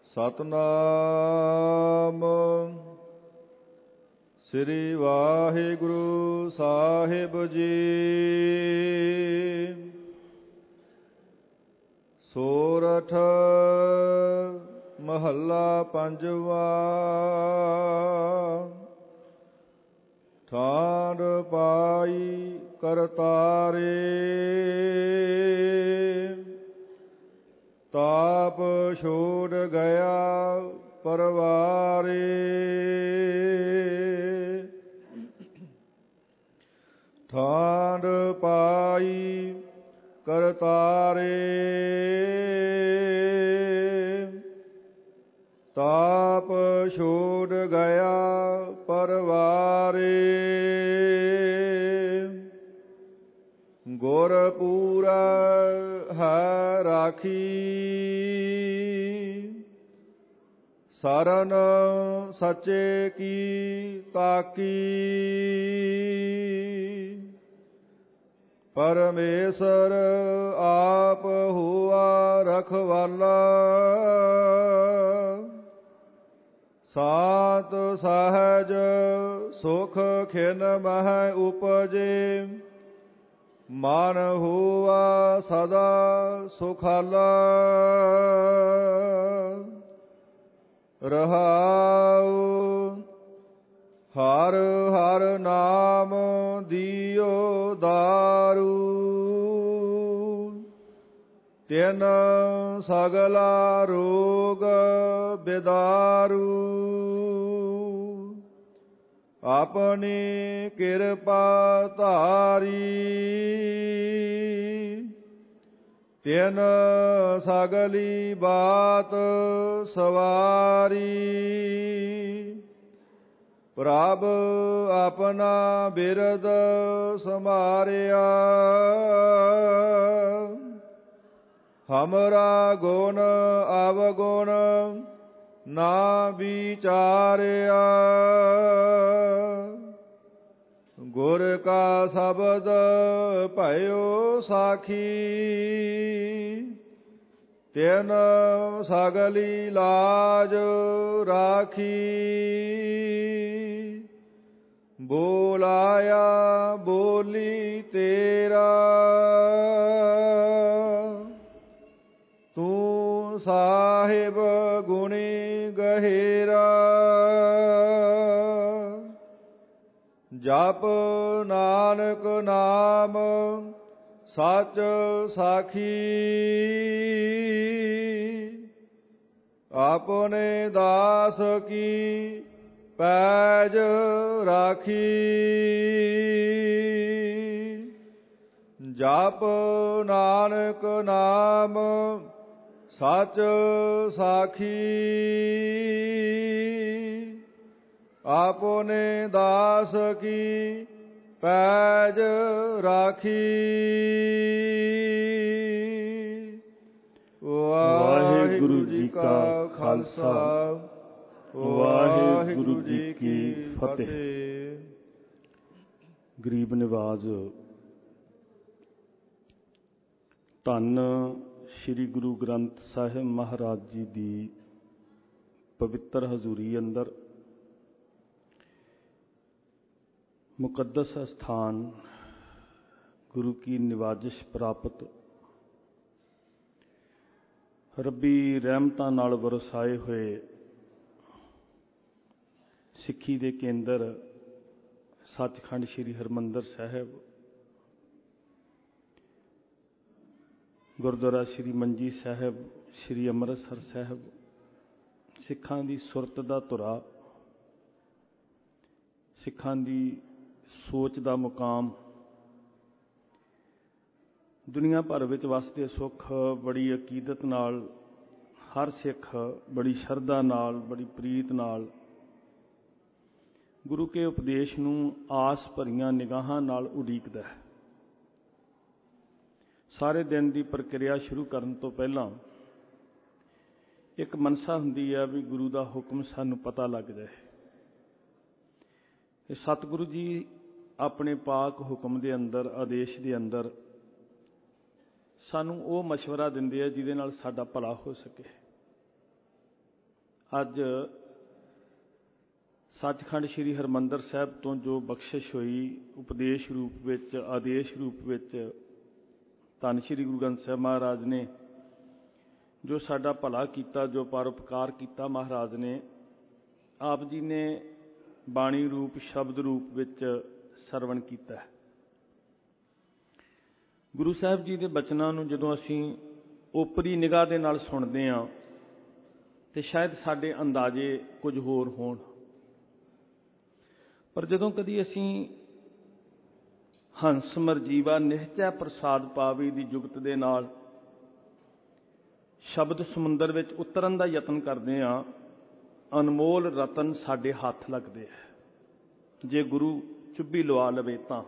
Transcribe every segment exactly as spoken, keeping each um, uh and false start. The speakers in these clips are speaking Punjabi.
ਸਤਨਾਮ ਸ੍ਰੀ ਵਾਹਿਗੁਰੂ ਸਾਹਿਬ ਜੀ। ਸੋਰਠ ਮਹੱਲਾ ਪੰਜਵਾ। ਠਾਂਡ ਪਾਈ ਕਰਤਾਰੇ, ਤਾਪ ਛੋੜ ਗਿਆ ਪਰਵਾਰੇ। ਠਾਂਡ ਪਾਈ ਕਰਤਾਰੇ, ਤਾਪ ਛੋੜ ਗਿਆ ਪਰਵਾਰੇ। ਗੁਰ ਪੂਰਾ ਹੈ ਰਾਖੀ, ਸਰਨ ਸੱਚੇ ਕੀ ਤਾਕੀ। ਪਰਮੇਸ਼ਰ ਆਪ ਹੁਆ ਰਖਵਾਲਾ, ਸਾਤ ਸਹਿਜ ਸੁਖ ਖਿਨ ਮਹਿ ਉਪਜੇ। ਮਨ ਹੁਆ ਸਦਾ ਸੁਖਾਲਾ, ਰਹਾਉ ਹਰ ਹਰ ਨਾਮ ਦਿਓ ਦਾਰੂ। ਤਿਨ ਸਗਲਾ ਰੋਗ ਬਿਦਾਰੂ, ਆਪਣੀ ਕਿਰਪਾ ਧਾਰੀ। ਤਿਨ ਸਗਲੀ ਬਾਤ ਸਵਾਰੀ, ਪ੍ਰਭ ਆਪਣਾ ਬਿਰਦ ਸਮਾਰਿਆ। ਹਮਰਾ ਗੁਣ ਅਵਗੁਣ ਨਾ ਵਿਚਾਰਿਆ। ਗੁਰ ਕਾ ਸ਼ਬਦ ਭਇਓ ਸਾਖੀ, ਤਿਨ ਸਗਲੀ ਲਾਜ ਰਾਖੀ। ਬੋਲਾਇਆ ਬੋਲੀ ਤੇਰਾ, ਤੂੰ ਸਾਹਿਬ ਗੁਣੀ ਗਹਿਰਾ। ਜਪ ਨਾਨਕ ਨਾਮ ਸਚ ਸਾਖੀ, ਆਪਣੇ ਦਾਸ ਕੀ ਪੈਜ ਰਾਖੀ। ਜਪ ਨਾਨਕ ਨਾਮ ਸਚ ਸਾਖੀ, ਆਪਣੇ ਦਾਸ ਕੀ ਪੈਜ ਰਾਖੀ। ਵਾਹਿਗੁਰੂ ਜੀ ਕਾ ਖਾਲਸਾ, ਵਾਹਿਗੁਰੂ ਜੀ ਕੀ ਫਤਿਹ। ਗਰੀਬ ਨਿਵਾਜ਼ ਧੰਨ ਸ੍ਰੀ ਗੁਰੂ ਗ੍ਰੰਥ ਸਾਹਿਬ ਮਹਾਰਾਜ ਜੀ ਦੀ ਪਵਿੱਤਰ ਹਜ਼ੂਰੀ ਅੰਦਰ ਮੁਕੱਦਸ ਅਸਥਾਨ ਗੁਰੂ ਕੀ ਨਿਵਾਜਿਸ਼ ਪ੍ਰਾਪਤ, ਰੱਬੀ ਰਹਿਮਤਾਂ ਨਾਲ ਵਰਸਾਏ ਹੋਏ ਸਿੱਖੀ ਦੇ ਕੇਂਦਰ ਸੱਚਖੰਡ ਸ੍ਰੀ ਹਰਿਮੰਦਰ ਸਾਹਿਬ, ਗੁਰਦੁਆਰਾ ਸ੍ਰੀ ਮੰਜੀ ਸਾਹਿਬ, ਸ੍ਰੀ ਅੰਮ੍ਰਿਤਸਰ ਸਾਹਿਬ, ਸਿੱਖਾਂ ਦੀ ਸੁਰਤ ਦਾ ਧੁਰਾ, ਸਿੱਖਾਂ ਦੀ ਸੋਚ ਦਾ ਮੁਕਾਮ, ਦੁਨੀਆ ਭਰ ਵਿੱਚ ਵਸਦੇ ਸੁੱਖ ਬੜੀ ਅਕੀਦਤ ਨਾਲ ਹਰ ਸਿੱਖ ਬੜੀ ਸ਼ਰਧਾ ਨਾਲ, ਬੜੀ ਪ੍ਰੀਤ ਨਾਲ ਗੁਰੂ ਕੇ ਉਪਦੇਸ਼ ਨੂੰ ਆਸ ਭਰੀਆਂ ਨਿਗਾਹਾਂ ਨਾਲ ਉਡੀਕਦਾ ਹੈ। ਸਾਰੇ ਦਿਨ ਦੀ ਪ੍ਰਕਿਰਿਆ ਸ਼ੁਰੂ ਕਰਨ ਤੋਂ ਪਹਿਲਾਂ ਇੱਕ ਮਨਸਾ ਹੁੰਦੀ ਹੈ ਵੀ ਗੁਰੂ ਦਾ ਹੁਕਮ ਸਾਨੂੰ ਪਤਾ ਲੱਗ ਜਾਏ। ਇਹ ਸਤਿਗੁਰੂ ਜੀ ਆਪਣੇ ਪਾਕ ਹੁਕਮ ਦੇ ਅੰਦਰ, ਆਦੇਸ਼ ਦੇ ਅੰਦਰ ਸਾਨੂੰ ਉਹ ਮਸ਼ਵਰਾ ਦਿੰਦੇ ਆ ਜਿਹਦੇ ਨਾਲ ਸਾਡਾ ਭਲਾ ਹੋ ਸਕੇ। ਅੱਜ ਸੱਚਖੰਡ ਸ੍ਰੀ ਹਰਿਮੰਦਰ ਸਾਹਿਬ ਤੋਂ ਜੋ ਬਖਸ਼ਿਸ਼ ਹੋਈ ਉਪਦੇਸ਼ ਰੂਪ ਵਿੱਚ, ਆਦੇਸ਼ ਰੂਪ ਵਿੱਚ, ਧੰਨ ਸ੍ਰੀ ਗੁਰੂ ਗ੍ਰੰਥ ਸਾਹਿਬ ਮਹਾਰਾਜ ਨੇ ਜੋ ਸਾਡਾ ਭਲਾ ਕੀਤਾ, ਜੋ ਪਰਉਪਕਾਰ ਕੀਤਾ ਮਹਾਰਾਜ ਨੇ, ਆਪ ਜੀ ਨੇ ਬਾਣੀ ਰੂਪ, ਸ਼ਬਦ ਰੂਪ ਵਿੱਚ ਸਰਵਣ ਕੀਤਾ। ਗੁਰੂ ਸਾਹਿਬ ਜੀ ਦੇ ਬਚਨਾਂ ਨੂੰ ਜਦੋਂ ਅਸੀਂ ਓਪਰੀ ਨਿਗਾਹ ਦੇ ਨਾਲ ਸੁਣਦੇ ਹਾਂ ਤੇ ਸ਼ਾਇਦ ਸਾਡੇ ਅੰਦਾਜ਼ੇ ਕੁਝ ਹੋਰ ਹੋਣ, ਪਰ ਜਦੋਂ ਕਦੀ ਅਸੀਂ ਹੰਸ ਮਰਜੀਵਾ ਨਿਹਚੈ ਪ੍ਰਸਾਦ ਪਾਵੀ ਦੀ ਜੁਗਤ ਦੇ ਨਾਲ ਸ਼ਬਦ ਸਮੁੰਦਰ ਵਿੱਚ ਉਤਰਨ ਦਾ ਯਤਨ ਕਰਦੇ ਹਾਂ, ਅਨਮੋਲ ਰਤਨ ਸਾਡੇ ਹੱਥ ਲੱਗਦੇ ਹੈ ਜੇ ਗੁਰੂ ਚੁੱਭੀ ਲਵਾ ਲਵੇ ਤਾਂ।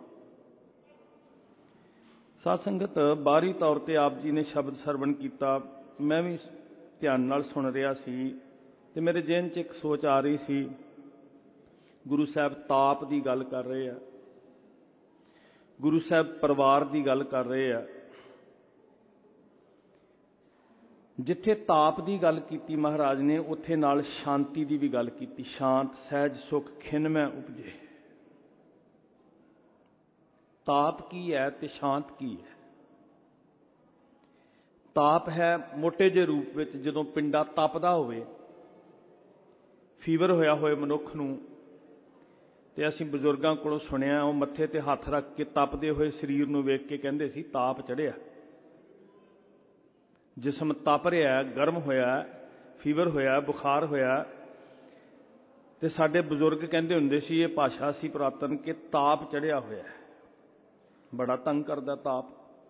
ਸਾਧ ਸੰਗਤ, ਬਾਹਰੀ ਤੌਰ ਤੇ ਆਪ ਜੀ ਨੇ ਸ਼ਬਦ ਸਰਵਣ ਕੀਤਾ, ਮੈਂ ਵੀ ਧਿਆਨ ਨਾਲ ਸੁਣ ਰਿਹਾ ਸੀ ਤੇ ਮੇਰੇ ਜ਼ਿਹਨ 'ਚ ਇੱਕ ਸੋਚ ਆ ਰਹੀ ਸੀ। ਗੁਰੂ ਸਾਹਿਬ ਤਾਪ ਦੀ ਗੱਲ ਕਰ ਰਹੇ ਆ, ਗੁਰੂ ਸਾਹਿਬ ਪਰਿਵਾਰ ਦੀ ਗੱਲ ਕਰ ਰਹੇ ਆ। ਜਿੱਥੇ ਤਾਪ ਦੀ ਗੱਲ ਕੀਤੀ ਮਹਾਰਾਜ ਨੇ, ਉੱਥੇ ਨਾਲ ਸ਼ਾਂਤੀ ਦੀ ਵੀ ਗੱਲ ਕੀਤੀ। ਸ਼ਾਂਤ ਸਹਿਜ ਸੁਖ ਖਿੰਨਮੈ ਉਪਜੇ। ਤਾਪ ਕੀ ਹੈ ਤੇ ਸ਼ਾਂਤ ਕੀ ਹੈ? ਤਾਪ ਹੈ ਮੋਟੇ ਜਿਹੇ ਰੂਪ ਵਿੱਚ ਜਦੋਂ ਪਿੰਡਾ ਤਪਦਾ ਹੋਵੇ, ਫੀਵਰ ਹੋਇਆ ਹੋਏ ਮਨੁੱਖ ਨੂੰ, ਤੇ ਅਸੀਂ ਬਜ਼ੁਰਗਾਂ ਕੋਲੋਂ ਸੁਣਿਆ, ਉਹ ਮੱਥੇ ਤੇ ਹੱਥ ਰੱਖ ਕੇ ਤਪਦੇ ਹੋਏ ਸਰੀਰ ਨੂੰ ਵੇਖ ਕੇ ਕਹਿੰਦੇ ਸੀ ਤਾਪ ਚੜ੍ਹਿਆ। ਜਿਸਮ ਤਪ ਰਿਹਾ, ਗਰਮ ਹੋਇਆ, ਫੀਵਰ ਹੋਇਆ, ਬੁਖਾਰ ਹੋਇਆ, ਤੇ ਸਾਡੇ ਬਜ਼ੁਰਗ ਕਹਿੰਦੇ ਹੁੰਦੇ ਸੀ, ਇਹ ਭਾਸ਼ਾ ਸੀ ਪੁਰਾਤਨ, ਕਿ ਤਾਪ ਚੜ੍ਹਿਆ ਹੋਇਆ, ਬੜਾ ਤੰਗ ਕਰਦਾ ਤਾਪ।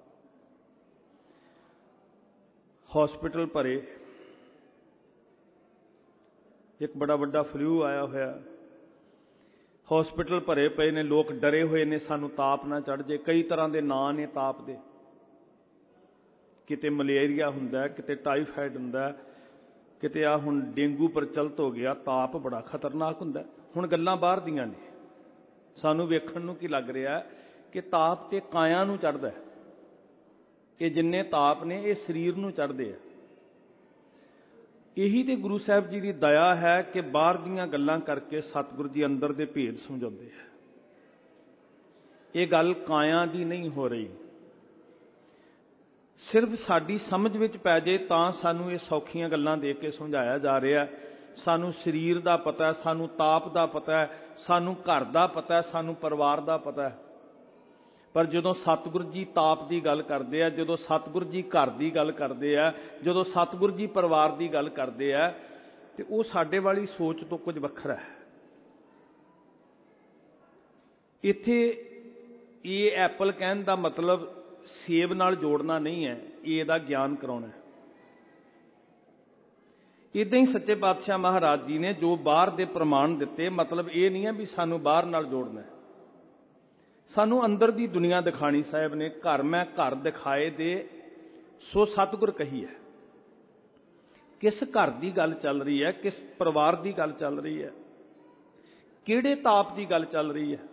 ਹਸਪੀਟਲ ਭਰੇ, ਇੱਕ ਬੜਾ ਵੱਡਾ ਫਲੂ ਆਇਆ ਹੋਇਆ, ਹਸਪੀਟਲ ਭਰੇ ਪਏ ਨੇ, ਲੋਕ ਡਰੇ ਹੋਏ ਨੇ ਸਾਨੂੰ ਤਾਪ ਨਾ ਚੜ੍ਹ ਜੇ। ਕਈ ਤਰ੍ਹਾਂ ਦੇ ਨਾਂ ਨੇ ਤਾਪ ਦੇ, ਕਿਤੇ ਮਲੇਰੀਆ ਹੁੰਦਾ, ਕਿਤੇ ਟਾਈਫਾਈਡ ਹੁੰਦਾ, ਕਿਤੇ ਆ ਹੁਣ ਡੇਂਗੂ ਪ੍ਰਚਲਿਤ ਹੋ ਗਿਆ। ਤਾਪ ਬੜਾ ਖਤਰਨਾਕ ਹੁੰਦਾ। ਹੁਣ ਗੱਲਾਂ ਬਾਹਰ ਦੀਆਂ ਨੇ, ਸਾਨੂੰ ਵੇਖਣ ਨੂੰ ਕੀ ਲੱਗ ਰਿਹਾ ਕਿ ਤਾਪ ਤੇ ਕਾਇਆ ਨੂੰ ਚੜ੍ਹਦਾ। ਇਹ ਜਿੰਨੇ ਤਾਪ ਨੇ ਇਹ ਸਰੀਰ ਨੂੰ ਚੜ੍ਹਦੇ ਆ। ਇਹੀ ਤੇ ਗੁਰੂ ਸਾਹਿਬ ਜੀ ਦੀ ਦਇਆ ਹੈ ਕਿ ਬਾਹਰ ਦੀਆਂ ਗੱਲਾਂ ਕਰਕੇ ਸਤਿਗੁਰੂ ਜੀ ਅੰਦਰ ਦੇ ਭੇਦ ਸਮਝਾਉਂਦੇ ਆ। ਇਹ ਗੱਲ ਕਾਇਆ ਦੀ ਨਹੀਂ ਹੋ ਰਹੀ। ਸਿਰਫ ਸਾਡੀ ਸਮਝ ਵਿੱਚ ਪੈ ਜੇ ਤਾਂ ਸਾਨੂੰ ਇਹ ਸੌਖੀਆਂ ਗੱਲਾਂ ਦੇ ਕੇ ਸਮਝਾਇਆ ਜਾ ਰਿਹਾ। ਸਾਨੂੰ ਸਰੀਰ ਦਾ ਪਤਾ, ਸਾਨੂੰ ਤਾਪ ਦਾ ਪਤਾ, ਸਾਨੂੰ ਘਰ ਦਾ ਪਤਾ, ਸਾਨੂੰ ਪਰਿਵਾਰ ਦਾ ਪਤਾ। ਪਰ ਜਦੋਂ ਸਤਿਗੁਰੂ ਜੀ ਤਾਪ ਦੀ ਗੱਲ ਕਰਦੇ ਆ, ਜਦੋਂ ਸਤਿਗੁਰੂ ਜੀ ਘਰ ਦੀ ਗੱਲ ਕਰਦੇ ਆ, ਜਦੋਂ ਸਤਿਗੁਰੂ ਜੀ ਪਰਿਵਾਰ ਦੀ ਗੱਲ ਕਰਦੇ ਆ, ਤੇ ਉਹ ਸਾਡੇ ਵਾਲੀ ਸੋਚ ਤੋਂ ਕੁਝ ਵੱਖਰਾ ਹੈ। ਇੱਥੇ ਇਹ ਐਪਲ ਕਹਿਣ ਦਾ ਮਤਲਬ ਸੇਬ ਨਾਲ ਜੋੜਨਾ ਨਹੀਂ ਹੈ, ਇਹਦਾ ਗਿਆਨ ਕਰਾਉਣਾ। ਇਦਾਂ ਹੀ ਸੱਚੇ ਪਾਤਸ਼ਾਹ ਮਹਾਰਾਜ ਜੀ ਨੇ ਜੋ ਬਾਹਰ ਦੇ ਪ੍ਰਮਾਣ ਦਿੱਤੇ, ਮਤਲਬ ਇਹ ਨਹੀਂ ਹੈ ਵੀ ਸਾਨੂੰ ਬਾਹਰ ਨਾਲ ਜੋੜਨਾ, ਸਾਨੂੰ ਅੰਦਰ ਦੀ ਦੁਨੀਆ ਦਿਖਾਣੀ। ਸਾਹਿਬ ਨੇ ਘਰ ਮੈਂ ਘਰ ਦਿਖਾਏ ਦੇ ਸੋ ਸਤਿਗੁਰ ਕਹੀ ਹੈ। ਕਿਸ ਘਰ ਦੀ ਗੱਲ ਚੱਲ ਰਹੀ ਹੈ, ਕਿਸ ਪਰਿਵਾਰ ਦੀ ਗੱਲ ਚੱਲ ਰਹੀ ਹੈ, ਕਿਹੜੇ ਤਾਪ ਦੀ ਗੱਲ ਚੱਲ ਰਹੀ ਹੈ?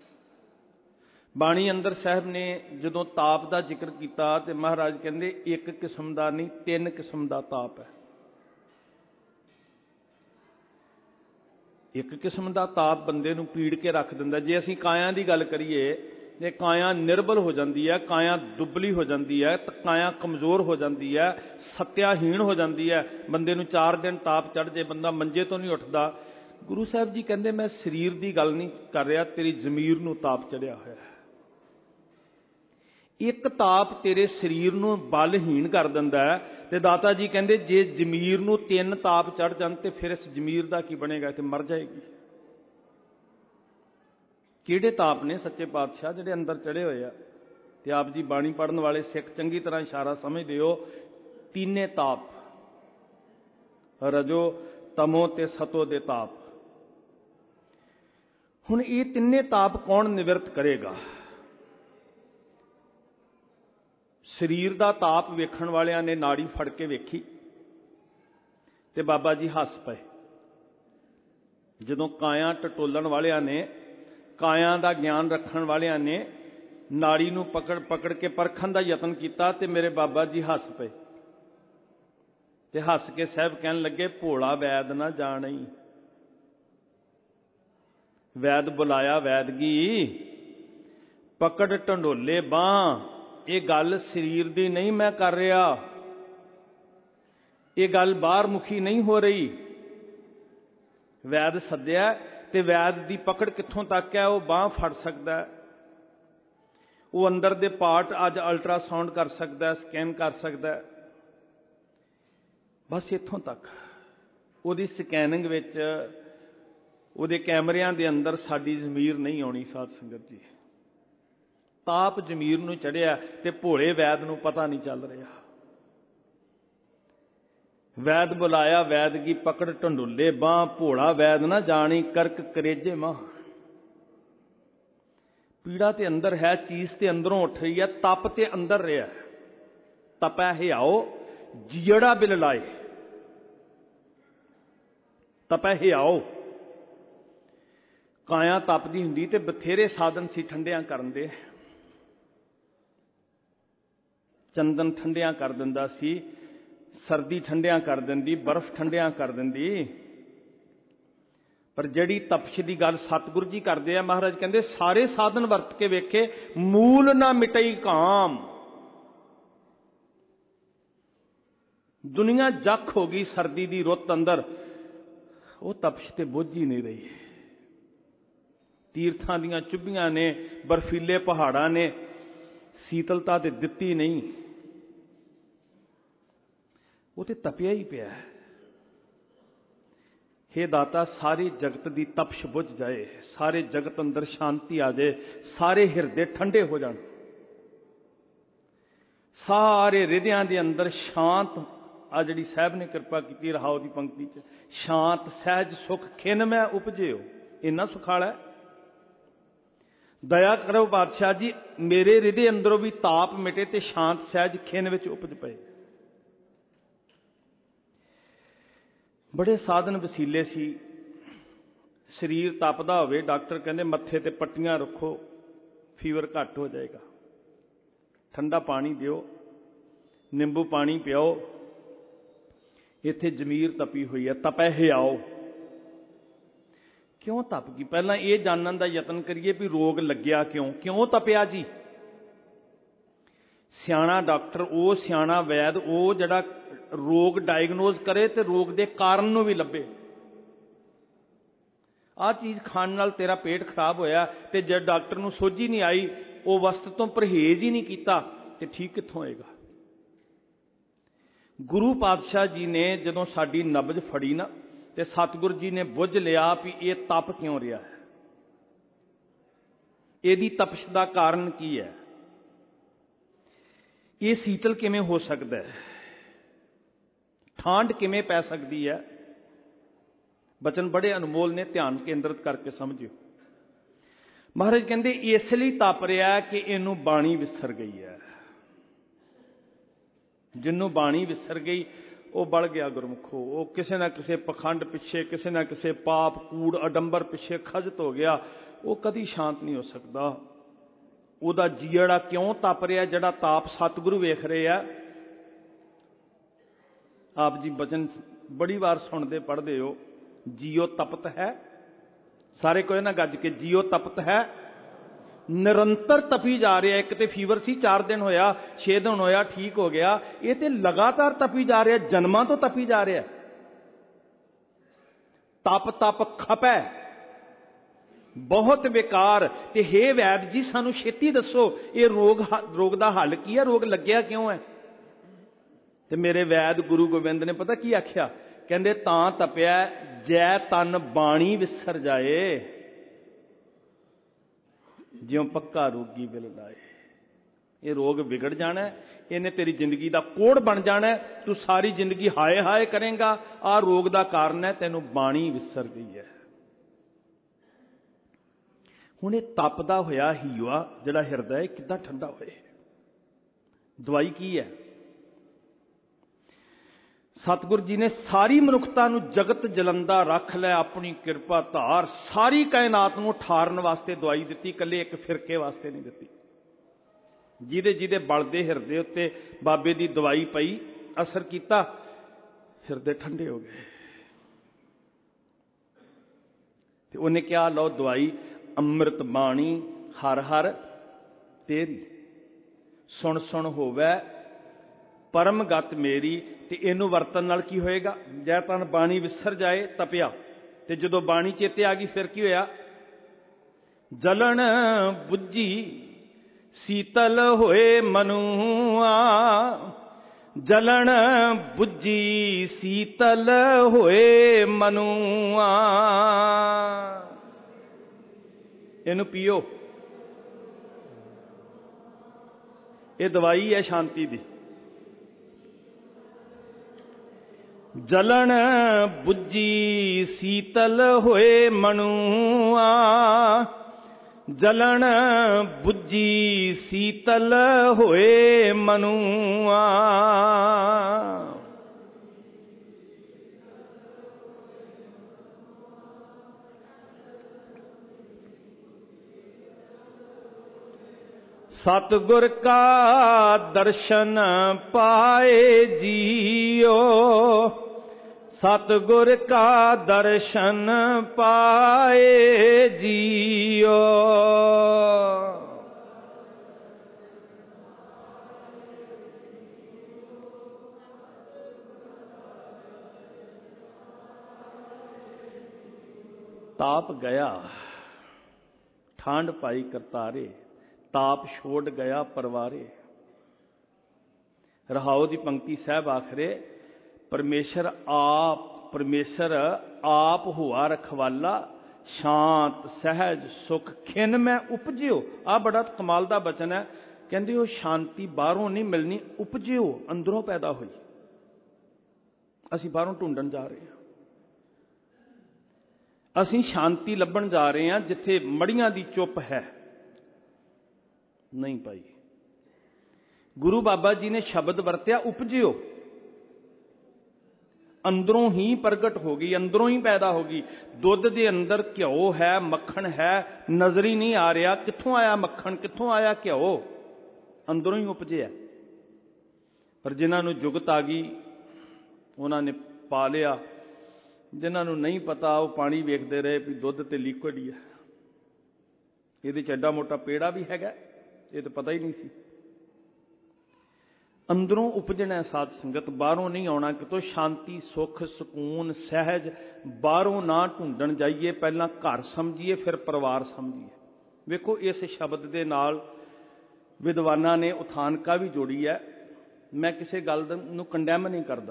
ਬਾਣੀ ਅੰਦਰ ਸਾਹਿਬ ਨੇ ਜਦੋਂ ਤਾਪ ਦਾ ਜ਼ਿਕਰ ਕੀਤਾ ਤੇ ਮਹਾਰਾਜ ਕਹਿੰਦੇ ਇੱਕ ਕਿਸਮ ਦਾ ਨਹੀਂ, ਤਿੰਨ ਕਿਸਮ ਦਾ ਤਾਪ ਹੈ। ਇੱਕ ਕਿਸਮ ਦਾ ਤਾਪ ਬੰਦੇ ਨੂੰ ਪੀੜ ਕੇ ਰੱਖ ਦਿੰਦਾ। ਜੇ ਅਸੀਂ ਕਾਇਆ ਦੀ ਗੱਲ ਕਰੀਏ, ਜੇ ਕਾਇਆ ਨਿਰਬਲ ਹੋ ਜਾਂਦੀ ਹੈ, ਕਾਇਆ ਦੁਬਲੀ ਹੋ ਜਾਂਦੀ ਹੈ, ਕਾਇਆ ਕਮਜ਼ੋਰ ਹੋ ਜਾਂਦੀ ਹੈ, ਸੱਤਿਆਹੀਣ ਹੋ ਜਾਂਦੀ ਹੈ। ਬੰਦੇ ਨੂੰ ਚਾਰ ਦਿਨ ਤਾਪ ਚੜ੍ਹ ਜੇ, ਬੰਦਾ ਮੰਜੇ ਤੋਂ ਨਹੀਂ ਉੱਠਦਾ। ਗੁਰੂ ਸਾਹਿਬ ਜੀ ਕਹਿੰਦੇ ਮੈਂ ਸਰੀਰ ਦੀ ਗੱਲ ਨਹੀਂ ਕਰ ਰਿਹਾ, ਤੇਰੀ ਜ਼ਮੀਰ ਨੂੰ ਤਾਪ ਚੜਿਆ ਹੋਇਆ ਹੈ। ਇੱਕ ਤਾਪ ਤੇਰੇ ਸਰੀਰ ਨੂੰ ਬਲਹੀਣ ਕਰ ਦਿੰਦਾ ਹੈ, ਤੇ ਦਾਤਾ ਜੀ ਕਹਿੰਦੇ ਜੇ ਜ਼ਮੀਰ ਨੂੰ ਤਿੰਨ ਤਾਪ ਚੜ੍ਹ ਜਾਣ ਤੇ ਫਿਰ ਇਸ ਜ਼ਮੀਰ ਦਾ ਕੀ ਬਣੇਗਾ? ਤੇ ਮਰ ਜਾਏਗੀ। ਕਿਹੜੇ ਤਾਪ ਨੇ ਸੱਚੇ ਪਾਤਸ਼ਾਹ ਜਿਹੜੇ ਅੰਦਰ ਚੜੇ ਹੋਏ ਆ? ਤੇ ਆਪ ਜੀ ਬਾਣੀ ਪੜ੍ਹਨ ਵਾਲੇ ਸਿੱਖ ਚੰਗੀ ਤਰ੍ਹਾਂ ਇਸ਼ਾਰਾ ਸਮਝਦੇ ਹੋ। ਤੀਨੇ ਤਾਪ, ਰਜੋ ਤਮੋ ਤੇ ਸਤੋ ਦੇ ਤਾਪ। ਹੁਣ ਇਹ ਤਿੰਨੇ ਤਾਪ ਕੌਣ ਨਿਵਰਤ ਕਰੇਗਾ? ਸਰੀਰ ਦਾ ਤਾਪ ਵੇਖਣ ਵਾਲਿਆਂ ਨੇ ਨਾੜੀ ਫੜ ਕੇ ਵੇਖੀ ਤੇ ਬਾਬਾ ਜੀ ਹੱਸ ਪਏ। ਜਦੋਂ ਕਾਇਆ ਟਟੋਲਣ ਵਾਲਿਆਂ ਨੇ, ਕਾਇਆ ਦਾ ਗਿਆਨ ਰੱਖਣ ਵਾਲਿਆਂ ਨੇ ਨਾੜੀ ਨੂੰ ਪਕੜ ਪਕੜ ਕੇ ਪਰਖਣ ਦਾ ਯਤਨ ਕੀਤਾ ਤੇ ਮੇਰੇ ਬਾਬਾ ਜੀ ਹੱਸ ਪਏ। ਤੇ ਹੱਸ ਕੇ ਸਾਹਿਬ ਕਹਿਣ ਲੱਗੇ, ਭੋਲਾ ਵੈਦ ਨਾ ਜਾਣੀ। ਵੈਦ ਬੁਲਾਇਆ ਵੈਦਗੀ, ਪਕੜ ਢੰਡੋਲੇ ਬਾਂਹ। ਇਹ ਗੱਲ ਸਰੀਰ ਦੀ ਨਹੀਂ ਮੈਂ ਕਰ ਰਿਹਾ, ਇਹ ਗੱਲ ਬਾਹਰ ਮੁਖੀ ਨਹੀਂ ਹੋ ਰਹੀ। ਵੈਦ ਸੱਦਿਆ ਤੇ ਵੈਦ ਦੀ ਪਕੜ ਕਿੱਥੋਂ ਤੱਕ ਹੈ? ਉਹ ਬਾਂਹ ਫੜ ਸਕਦਾ, ਉਹ ਅੰਦਰ ਦੇ ਪਾਰਟ ਅੱਜ ਅਲਟਰਾਸਾਊਂਡ ਕਰ ਸਕਦਾ, ਸਕੈਨ ਕਰ ਸਕਦਾ, ਬਸ ਇੱਥੋਂ ਤੱਕ। ਉਹਦੀ ਸਕੈਨਿੰਗ ਵਿੱਚ, ਉਹਦੇ ਕੈਮਰਿਆਂ ਦੇ ਅੰਦਰ ਸਾਡੀ ਜ਼ਮੀਰ ਨਹੀਂ ਆਉਣੀ। ਸਾਧ ਸੰਗਤ ਜੀ, ਤਾਪ ਜ਼ਮੀਰ ਨੂੰ ਚੜਿਆ ਤੇ ਭੋਲੇ ਵੈਦ ਨੂੰ ਪਤਾ ਨਹੀਂ ਚੱਲ ਰਿਹਾ। ਵੈਦ ਬੁਲਾਇਆ ਵੈਦਗੀ, ਪਕੜ ਢੰਡੋਲੇ ਬਾਂਹ। ਭੋਲਾ ਵੈਦ ਨਾ ਜਾਣੀ, ਕਰਕ ਕਰੇਜੇ ਮਾਂ। ਪੀੜਾ ਤੇ ਅੰਦਰ ਹੈ, ਚੀਜ਼ ਤੇ ਅੰਦਰੋਂ ਉੱਠ ਰਹੀ ਹੈ, ਤਪ ਤੇ ਅੰਦਰ ਰਿਹਾ। ਤਪੈ ਹਿਆਓ ਜਿਹੜਾ ਬਿਲ ਲਾਏ, ਤਪੈ ਹਿਆਓ। ਕਾਇਆ ਤਪਦੀ ਹੁੰਦੀ ਤੇ ਬਥੇਰੇ ਸਾਧਨ ਸੀ ਠੰਡਿਆਂ ਕਰਨ ਦੇ। ਚੰਦਨ ਠੰਡਿਆਂ ਕਰ ਦਿੰਦਾ ਸੀ, ਸਰਦੀ ਠੰਡਿਆਂ ਕਰ ਦਿੰਦੀ, ਬਰਫ਼ ਠੰਡਿਆਂ ਕਰ ਦਿੰਦੀ। ਪਰ ਜਿਹੜੀ ਤਪਸ਼ ਦੀ ਗੱਲ ਸਤਿਗੁਰੂ ਜੀ ਕਰਦੇ ਆ, ਮਹਾਰਾਜ ਕਹਿੰਦੇ ਸਾਰੇ ਸਾਧਨ ਵਰਤ ਕੇ ਵੇਖੇ, ਮੂਲ ਨਾ ਮਿਟਈ ਕਾਮ। ਦੁਨੀਆ ਜੱਖ ਹੋ ਗਈ ਸਰਦੀ ਦੀ ਰੁੱਤ ਅੰਦਰ, ਉਹ ਤਪਸ਼ ਤੇ ਬੁੱਝ ਹੀ ਨਹੀਂ ਰਹੀ। ਤੀਰਥਾਂ ਦੀਆਂ ਚੁੱਭੀਆਂ ਨੇ, ਬਰਫੀਲੇ ਪਹਾੜਾਂ ਨੇ ਸੀਤਲਤਾ ਤੇ ਦਿੱਤੀ ਨਹੀਂ, ਉਹ ਤੇ ਤਪਿਆ ਹੀ ਪਿਆ। ਹੇ ਦਾਤਾ, ਸਾਰੇ ਜਗਤ ਦੀ ਤਪਸ਼ ਬੁੱਝ ਜਾਏ, ਸਾਰੇ ਜਗਤ ਅੰਦਰ ਸ਼ਾਂਤੀ ਆ ਜਾਏ, ਸਾਰੇ ਹਿਰਦੇ ਠੰਡੇ ਹੋ ਜਾਣ, ਸਾਰੇ ਹਿਰਦਿਆਂ ਦੇ ਅੰਦਰ ਸ਼ਾਂਤ। ਆ ਜਿਹੜੀ ਸਾਹਿਬ ਨੇ ਕਿਰਪਾ ਕੀਤੀ ਰਹਾਉ ਦੀ ਪੰਕਤੀ 'ਚ, ਸ਼ਾਂਤ ਸਹਿਜ ਸੁਖ ਖਿਨ ਮੈਂ ਉਪਜਿਓ। ਇੰਨਾ ਸੁਖਾਲਾ। ਦਇਆ ਕਰੋ ਬਾਦਸ਼ਾਹ ਜੀ, ਮੇਰੇ ਹਿਰਦੇ ਅੰਦਰੋਂ ਵੀ ਤਾਪ ਮਿਟੇ ਤੇ ਸ਼ਾਂਤ ਸਹਿਜ ਖਿਨ ਵਿੱਚ ਉਪਜ ਪਏ। ਬੜੇ ਸਾਧਨ ਵਸੀਲੇ ਸੀ। ਸਰੀਰ ਤਪਦਾ ਹੋਵੇ, ਡਾਕਟਰ ਕਹਿੰਦੇ ਮੱਥੇ ਤੇ ਪੱਟੀਆਂ ਰੱਖੋ, ਫੀਵਰ ਘੱਟ ਹੋ ਜਾਏਗਾ। ਠੰਡਾ ਪਾਣੀ ਦਿਓ, ਨਿੰਬੂ ਪਾਣੀ ਪਿਆਓ। ਇੱਥੇ ਜ਼ਮੀਰ ਤਪੀ ਹੋਈ ਹੈ, ਤਪੈ ਹਿਆਓ। ਕਿਉਂ ਤਪ ਗਈ? ਪਹਿਲਾਂ ਇਹ ਜਾਣਨ ਦਾ ਯਤਨ ਕਰੀਏ ਵੀ ਰੋਗ ਲੱਗਿਆ ਕਿਉਂ, ਕਿਉਂ ਤਪਿਆ ਜੀ। ਸਿਆਣਾ ਡਾਕਟਰ, ਉਹ ਸਿਆਣਾ ਵੈਦ, ਉਹ ਜਿਹੜਾ ਰੋਗ ਡਾਇਗਨੋਜ਼ ਕਰੇ ਤੇ ਰੋਗ ਦੇ ਕਾਰਨ ਨੂੰ ਵੀ ਲੱਭੇ। ਆਹ ਚੀਜ਼ ਖਾਣ ਨਾਲ ਤੇਰਾ ਪੇਟ ਖਰਾਬ ਹੋਇਆ ਤੇ ਜੇ ਡਾਕਟਰ ਨੂੰ ਸੋਝੀ ਨਹੀਂ ਆਈ, ਉਹ ਵਸਤ ਤੋਂ ਪਰਹੇਜ਼ ਹੀ ਨਹੀਂ ਕੀਤਾ, ਤੇ ਠੀਕ ਕਿੱਥੋਂ ਹੋਏਗਾ? ਗੁਰੂ ਪਾਤਸ਼ਾਹ ਜੀ ਨੇ ਜਦੋਂ ਸਾਡੀ ਨਬਜ਼ ਫੜੀ ਨਾ, ਤੇ ਸਤਿਗੁਰੂ ਜੀ ਨੇ ਬੁੱਝ ਲਿਆ ਵੀ ਇਹ ਤਪ ਕਿਉਂ ਰਿਹਾ ਹੈ, ਇਹਦੀ ਤਪਸ਼ ਦਾ ਕਾਰਨ ਕੀ ਹੈ, ਇਹ ਸੀਤਲ ਕਿਵੇਂ ਹੋ ਸਕਦਾ ਹੈ, ਠੰਡ ਕਿਵੇਂ ਪੈ ਸਕਦੀ ਹੈ। ਬਚਨ ਬੜੇ ਅਨਮੋਲ ਨੇ, ਧਿਆਨ ਕੇਂਦਰਿਤ ਕਰਕੇ ਸਮਝਿਓ। ਮਹਾਰਾਜ ਕਹਿੰਦੇ ਇਸ ਲਈ ਤਪ ਰਿਹਾ ਕਿ ਇਹਨੂੰ ਬਾਣੀ ਵਿਸਰ ਗਈ ਹੈ। ਜਿਹਨੂੰ ਬਾਣੀ ਵਿਸਰ ਗਈ ਉਹ ਬਲ ਗਿਆ ਗੁਰਮੁਖੋ। ਉਹ ਕਿਸੇ ਨਾ ਕਿਸੇ ਪਖੰਡ ਪਿੱਛੇ, ਕਿਸੇ ਨਾ ਕਿਸੇ ਪਾਪ ਕੂੜ ਅਡੰਬਰ ਪਿੱਛੇ ਖਜਤ ਹੋ ਗਿਆ, ਉਹ ਕਦੀ ਸ਼ਾਂਤ ਨਹੀਂ ਹੋ ਸਕਦਾ। ਉਹਦਾ ਜੀੜਾ ਕਿਉਂ ਤਪ ਰਿਹਾ? ਜਿਹੜਾ ਤਾਪ ਸਤਿਗੁਰੂ ਵੇਖ ਰਹੇ ਆ। ਆਪ ਜੀ ਬਚਨ ਬੜੀ ਵਾਰ ਸੁਣਦੇ ਪੜ੍ਹਦੇ ਹੋ, ਜੀਓ ਤਪਤ ਹੈ। ਸਾਰੇ ਕੋਈ ਨਾ ਗੱਜ ਕੇ, ਜੀਓ ਤਪਤ ਹੈ। ਨਿਰੰਤਰ ਤਪੀ ਜਾ ਰਿਹਾ। ਇੱਕ ਤੇ ਫੀਵਰ ਸੀ, ਚਾਰ ਦਿਨ ਹੋਇਆ, ਛੇ ਦਿਨ ਹੋਇਆ, ਠੀਕ ਹੋ ਗਿਆ। ਇਹ ਤੇ ਲਗਾਤਾਰ ਤਪੀ ਜਾ ਰਿਹਾ, ਜਨਮਾਂ ਤੋਂ ਤਪੀ ਜਾ ਰਿਹਾ। ਤਪ ਤਪ ਖਪੈ ਬਹੁਤ ਬੇਕਾਰ। ਤੇ ਹੇ ਵੈਦ ਜੀ, ਸਾਨੂੰ ਛੇਤੀ ਦੱਸੋ ਇਹ ਰੋਗ ਰੋਗ ਦਾ ਹੱਲ ਕੀ ਹੈ, ਰੋਗ ਲੱਗਿਆ ਕਿਉਂ ਹੈ? ਤੇ ਮੇਰੇ ਵੈਦ ਗੁਰੂ ਗੋਬਿੰਦ ਨੇ ਪਤਾ ਕੀ ਆਖਿਆ? ਕਹਿੰਦੇ ਤਾਂ ਤਪਿਆ ਜੈ ਤਨ ਬਾਣੀ ਵਿਸਰ ਜਾਏ, ਜਿਉਂ ਪੱਕਾ ਰੋਗੀ ਬਿਲ ਲਾਏ। ਇਹ ਰੋਗ ਵਿਗੜ ਜਾਣਾ, ਇਹਨੇ ਤੇਰੀ ਜ਼ਿੰਦਗੀ ਦਾ ਕੋੜ ਬਣ ਜਾਣਾ। ਤੂੰ ਸਾਰੀ ਜ਼ਿੰਦਗੀ ਹਾਏ ਹਾਏ ਕਰੇਂਗਾ। ਆਹ ਰੋਗ ਦਾ ਕਾਰਨ ਹੈ, ਤੈਨੂੰ ਬਾਣੀ ਵਿਸਰ ਗਈ ਹੈ। ਹੁਣ ਇਹ ਤਪਦਾ ਹੋਇਆ ਹੀਵਾ ਜਿਹੜਾ ਹਿਰਦਾ, ਇਹ ਕਿੱਦਾਂ ਠੰਡਾ ਹੋਏ? ਦਵਾਈ ਕੀ ਹੈ? ਸਤਿਗੁਰੂ ਜੀ ਨੇ ਸਾਰੀ ਮਨੁੱਖਤਾ ਨੂੰ ਜਗਤ ਜਲੰਦਾ ਰੱਖ ਲੈ ਆਪਣੀ ਕਿਰਪਾ ਧਾਰ, ਸਾਰੀ ਕਾਇਨਾਤ ਨੂੰ ਠਾਰਨ ਵਾਸਤੇ ਦਵਾਈ ਦਿੱਤੀ, ਇਕੱਲੇ ਇੱਕ ਫਿਰਕੇ ਵਾਸਤੇ ਨਹੀਂ ਦਿੱਤੀ। ਜਿਹਦੇ ਜਿਹਦੇ ਬਲਦੇ ਹਿਰਦੇ ਉੱਤੇ ਬਾਬੇ ਦੀ ਦਵਾਈ ਪਈ, ਅਸਰ ਕੀਤਾ, ਹਿਰਦੇ ਠੰਡੇ ਹੋ ਗਏ। ਤੇ ਉਹਨੇ ਕਿਹਾ, ਲਓ ਦਵਾਈ, ਅੰਮ੍ਰਿਤ ਬਾਣੀ ਹਰ ਹਰ ਤੇਰੀ, ਸੁਣ ਸੁਣ ਹੋਵੇ ਪਰਮ ਗਤ ਮੇਰੀ। ਤੇ ਇਹਨੂੰ ਵਰਤਨ ਨਾਲ ਕੀ ਹੋਏਗਾ? ਜੈ ਤਨ ਬਾਣੀ ਵਿਸਰ ਜਾਏ ਤਪਿਆ। ਤੇ ਜਦੋਂ ਬਾਣੀ ਚੇਤੇ ਆ ਗਈ ਫਿਰ ਕੀ ਹੋਇਆ? ਜਲਣ ਬੁੱਝੀ ਸੀਤਲ ਹੋਏ ਮਨੂਆ, ਜਲਣ ਬੁੱਝੀ ਸੀਤਲ ਹੋਏ ਮਨੂਆ। ਇਹਨੂੰ ਪੀਓ, ਇਹ ਦਵਾਈ ਹੈ ਸ਼ਾਂਤੀ ਦੀ। ਜਲਣ ਬੁੱਝੀ ਸੀਤਲ ਹੋਏ ਮਨੂਆ, ਜਲਣ ਬੁੱਝੀ ਸੀਤਲ ਹੋਏ ਮਨੂਆ। ਸਤਿਗੁਰ ਕਾ ਦਰਸ਼ਨ ਪਾਏ ਜੀਓ, ਸਤਿਗੁਰ ਕਾ ਦਰਸ਼ਨ ਪਾਏ ਜੀਓ। ਤਾਪ ਗਿਆ ਠਾਂਡ ਪਾਈ ਕਰਤਾਰੇ, ਤਾਪ ਛੋੜ ਗਿਆ ਪਰਵਾਰੇ। ਰਹਾਉ ਦੀ ਪੰਕਤੀ ਸਾਹਿਬ ਆਖਰੇ, ਪਰਮੇਸ਼ਰ ਆਪ ਪਰਮੇਸ਼ਰ ਆਪ ਹੋਆ ਰਖਵਾਲਾ, ਸ਼ਾਂਤ ਸਹਿਜ ਸੁਖ ਖਿਨ ਮੈਂ ਉਪਜਿਓ। ਆਹ ਬੜਾ ਕਮਾਲ ਦਾ ਬਚਨ ਹੈ। ਕਹਿੰਦੇ ਉਹ ਸ਼ਾਂਤੀ ਬਾਹਰੋਂ ਨਹੀਂ ਮਿਲਣੀ, ਉਪਜਿਓ, ਅੰਦਰੋਂ ਪੈਦਾ ਹੋਈ। ਅਸੀਂ ਬਾਹਰੋਂ ਢੂੰਡਣ ਜਾ ਰਹੇ ਹਾਂ, ਅਸੀਂ ਸ਼ਾਂਤੀ ਲੱਭਣ ਜਾ ਰਹੇ ਹਾਂ ਜਿੱਥੇ ਮੜੀਆਂ ਦੀ ਚੁੱਪ ਹੈ। ਨਹੀਂ ਭਾਈ, ਗੁਰੂ ਬਾਬਾ ਜੀ ਨੇ ਸ਼ਬਦ ਵਰਤਿਆ, ਉਪਜਿਓ, ਅੰਦਰੋਂ ਹੀ ਪ੍ਰਗਟ ਹੋ ਗਈ, ਅੰਦਰੋਂ ਹੀ ਪੈਦਾ ਹੋ ਗਈ। ਦੁੱਧ ਦੇ ਅੰਦਰ ਘਿਓ ਹੈ, ਮੱਖਣ ਹੈ, ਨਜ਼ਰ ਹੀ ਨਹੀਂ ਆ ਰਿਹਾ। ਕਿੱਥੋਂ ਆਇਆ ਮੱਖਣ, ਕਿੱਥੋਂ ਆਇਆ ਘਿਓ? ਅੰਦਰੋਂ ਹੀ ਉਪਜਿਆ। ਪਰ ਜਿਨ੍ਹਾਂ ਨੂੰ ਜੁਗਤ ਆ ਗਈ ਉਹਨਾਂ ਨੇ ਪਾ ਲਿਆ, ਜਿਨ੍ਹਾਂ ਨੂੰ ਨਹੀਂ ਪਤਾ ਉਹ ਪਾਣੀ ਵੇਖਦੇ ਰਹੇ ਵੀ ਦੁੱਧ ਤੇ ਲਿਕੁਇਡ ਹੀ ਹੈ, ਇਹਦੇ 'ਚ ਐਡਾ ਮੋਟਾ ਪੇੜਾ ਵੀ ਹੈਗਾ, ਇਹ ਤਾਂ ਪਤਾ ਹੀ ਨਹੀਂ ਸੀ। ਅੰਦਰੋਂ ਉਪਜਣਾ ਸਾਧ ਸੰਗਤ, ਬਾਹਰੋਂ ਨਹੀਂ ਆਉਣਾ ਕਿਤੋਂ। ਸ਼ਾਂਤੀ ਸੁੱਖ ਸਕੂਨ ਸਹਿਜ ਬਾਹਰੋਂ ਨਾ ਢੂੰਡਣ ਜਾਈਏ, ਪਹਿਲਾਂ ਘਰ ਸਮਝੀਏ ਫਿਰ ਪਰਿਵਾਰ ਸਮਝੀਏ। ਵੇਖੋ ਇਸ ਸ਼ਬਦ ਦੇ ਨਾਲ ਵਿਦਵਾਨਾਂ ਨੇ ਉਥਾਨਕਾ ਵੀ ਜੋੜੀ ਹੈ। ਮੈਂ ਕਿਸੇ ਗੱਲ ਨੂੰ ਕੰਡੈਮ ਨਹੀਂ ਕਰਦਾ,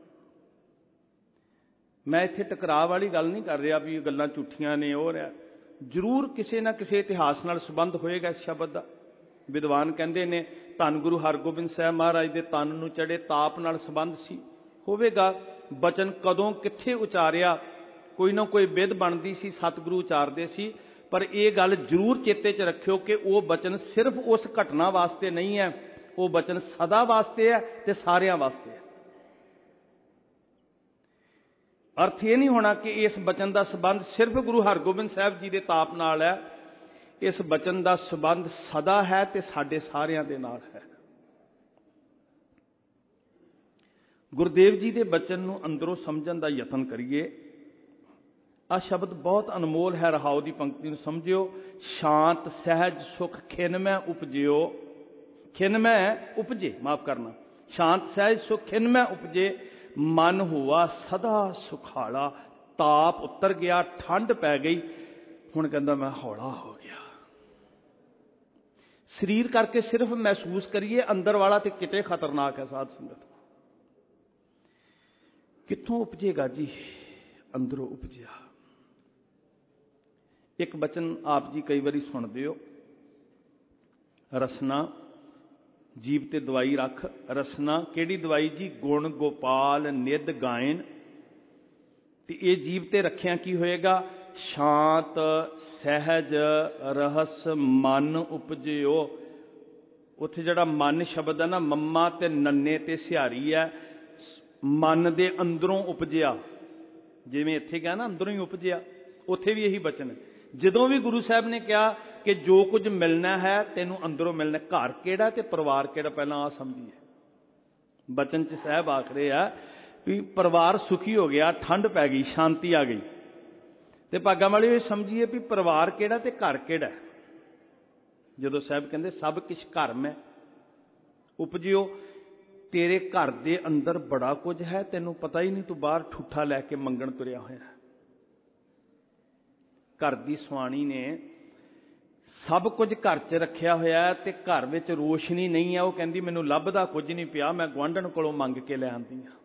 ਮੈਂ ਇੱਥੇ ਟਕਰਾਅ ਵਾਲੀ ਗੱਲ ਨਹੀਂ ਕਰ ਰਿਹਾ ਵੀ ਇਹ ਗੱਲਾਂ ਝੂਠੀਆਂ ਨੇ। ਉਹ ਰਿਹਾ ਜ਼ਰੂਰ ਕਿਸੇ ਨਾ ਕਿਸੇ ਇਤਿਹਾਸ ਨਾਲ ਸੰਬੰਧ ਹੋਏਗਾ ਇਸ ਸ਼ਬਦ ਦਾ। ਵਿਦਵਾਨ ਕਹਿੰਦੇ ਨੇ ਧੰਨ ਗੁਰੂ ਹਰਗੋਬਿੰਦ ਸਾਹਿਬ ਮਹਾਰਾਜ ਦੇ ਤਨ ਨੂੰ ਚੜੇ ਤਾਪ ਨਾਲ ਸੰਬੰਧ ਸੀ, ਹੋਵੇਗਾ। ਬਚਨ ਕਦੋਂ ਕਿੱਥੇ ਉਚਾਰਿਆ, ਕੋਈ ਨਾ ਕੋਈ ਵਿਧ ਬਣਦੀ ਸੀ, ਸਤਿਗੁਰੂ ਉਚਾਰਦੇ ਸੀ। ਪਰ ਇਹ ਗੱਲ ਜ਼ਰੂਰ ਚੇਤੇ 'ਚ ਰੱਖਿਓ ਕਿ ਉਹ ਬਚਨ ਸਿਰਫ ਉਸ ਘਟਨਾ ਵਾਸਤੇ ਨਹੀਂ ਹੈ, ਉਹ ਬਚਨ ਸਦਾ ਵਾਸਤੇ ਹੈ ਤੇ ਸਾਰਿਆਂ ਵਾਸਤੇ ਹੈ। ਅਰਥ ਇਹ ਨਹੀਂ ਹੋਣਾ ਕਿ ਇਸ ਬਚਨ ਦਾ ਸੰਬੰਧ ਸਿਰਫ ਗੁਰੂ ਹਰਗੋਬਿੰਦ ਸਾਹਿਬ ਜੀ ਦੇ ਤਾਪ ਨਾਲ ਹੈ। ਇਸ ਬਚਨ ਦਾ ਸੰਬੰਧ ਸਦਾ ਹੈ ਤੇ ਸਾਡੇ ਸਾਰਿਆਂ ਦੇ ਨਾਲ ਹੈ। ਗੁਰਦੇਵ ਜੀ ਦੇ ਬਚਨ ਨੂੰ ਅੰਦਰੋਂ ਸਮਝਣ ਦਾ ਯਤਨ ਕਰੀਏ। ਆਹ ਸ਼ਬਦ ਬਹੁਤ ਅਨਮੋਲ ਹੈ। ਰਹਾਉ ਦੀ ਪੰਕਤੀ ਨੂੰ ਸਮਝਿਓ। ਸ਼ਾਂਤ ਸਹਿਜ ਸੁਖ ਖਿਨ ਮੈਂ ਉਪਜਿਓ, ਖਿਨ ਮੈਂ ਉਪਜੇ, ਮਾਫ ਕਰਨਾ, ਸ਼ਾਂਤ ਸਹਿਜ ਸੁਖ ਖਿਨ ਮੈਂ ਉਪਜੇ, ਮਨ ਹੁਆ ਸਦਾ ਸੁਖਾਲਾ। ਤਾਪ ਉਤਰ ਗਿਆ, ਠੰਡ ਪੈ ਗਈ, ਹੁਣ ਕਹਿੰਦਾ ਮੈਂ ਹੌਲਾ ਹੋ ਗਿਆ। ਸਰੀਰ ਕਰਕੇ ਸਿਰਫ ਮਹਿਸੂਸ ਕਰੀਏ, ਅੰਦਰ ਵਾਲਾ ਤੇ ਕਿਤੇ ਖਤਰਨਾਕ ਹੈ ਸਾਧ ਸੰਗਤ। ਕਿੱਥੋਂ ਉਪਜੇਗਾ ਜੀ? ਅੰਦਰੋਂ ਉਪਜਿਆ। ਇੱਕ ਬਚਨ ਆਪ ਜੀ ਕਈ ਵਾਰੀ ਸੁਣਦੇ ਹੋ, ਰਸਨਾ ਜੀਵ ਤੇ ਦਵਾਈ ਰੱਖ। ਰਸਨਾ ਕਿਹੜੀ ਦਵਾਈ ਜੀ? ਗੁਣ ਗੋਪਾਲ ਨਿਧ ਗਾਇਨ। ਤੇ ਇਹ ਜੀਵ ਤੇ ਰੱਖਿਆ ਕੀ ਹੋਏਗਾ? ਸ਼ਾਂਤ ਸਹਿਜ ਰਹਸ ਮਨ ਉਪਜਿਓ। ਉੱਥੇ ਜਿਹੜਾ ਮਨ ਸ਼ਬਦ ਹੈ ਨਾ, ਮੰਮਾ ਤੇ ਨੰਨੇ ਤੇ ਸਿਹਾਰੀ ਹੈ। ਮਨ ਦੇ ਅੰਦਰੋਂ ਉਪਜਿਆ, ਜਿਵੇਂ ਇੱਥੇ ਕਿਹਾ ਨਾ ਅੰਦਰੋਂ ਹੀ ਉਪਜਿਆ, ਉੱਥੇ ਵੀ ਇਹੀ ਬਚਨ ਹੈ। ਜਦੋਂ ਵੀ ਗੁਰੂ ਸਾਹਿਬ ਨੇ ਕਿਹਾ ਕਿ ਜੋ ਕੁਝ ਮਿਲਣਾ ਹੈ ਤੈਨੂੰ ਅੰਦਰੋਂ ਮਿਲਣਾ, ਘਰ ਕਿਹੜਾ ਤੇ ਪਰਿਵਾਰ ਕਿਹੜਾ, ਪਹਿਲਾਂ ਆ ਸਮਝੀਏ। ਬਚਨ 'ਚ ਸਾਹਿਬ ਆਖ ਰਹੇ ਆ ਵੀ ਪਰਿਵਾਰ ਸੁਖੀ ਹੋ ਗਿਆ, ਠੰਡ ਪੈ ਗਈ, ਸ਼ਾਂਤੀ ਆ ਗਈ। ਤੇ ਭਾਗਾਂ ਵਾਲੇ ਇਹ ਸਮਝੀਏ ਵੀ ਪਰਿਵਾਰ ਕਿਹੜਾ ਤੇ ਘਰ ਕਿਹੜਾ। ਜਦੋਂ ਸਾਹਿਬ ਕਹਿੰਦੇ ਸਭ ਕਿਛ ਘਰ ਮੈਂ ਉਪਜਿਓ, ਤੇਰੇ ਘਰ ਦੇ ਅੰਦਰ ਬੜਾ ਕੁਝ ਹੈ, ਤੈਨੂੰ ਪਤਾ ਹੀ ਨਹੀਂ, ਤੂੰ ਬਾਹਰ ਠੂਠਾ ਲੈ ਕੇ ਮੰਗਣ ਤੁਰਿਆ ਹੋਇਆ। ਘਰ ਦੀ ਸੁਆਣੀ ਨੇ ਸਭ ਕੁਝ ਘਰ 'ਚ ਰੱਖਿਆ ਹੋਇਆ ਤੇ ਘਰ ਵਿੱਚ ਰੋਸ਼ਨੀ ਨਹੀਂ ਹੈ। ਉਹ ਕਹਿੰਦੀ ਮੈਨੂੰ ਲੱਭਦਾ ਕੁਝ ਨਹੀਂ ਪਿਆ, ਮੈਂ ਗੁਆਂਢਣ ਕੋਲੋਂ ਮੰਗ ਕੇ ਲੈ ਆਂਦੀ ਹਾਂ।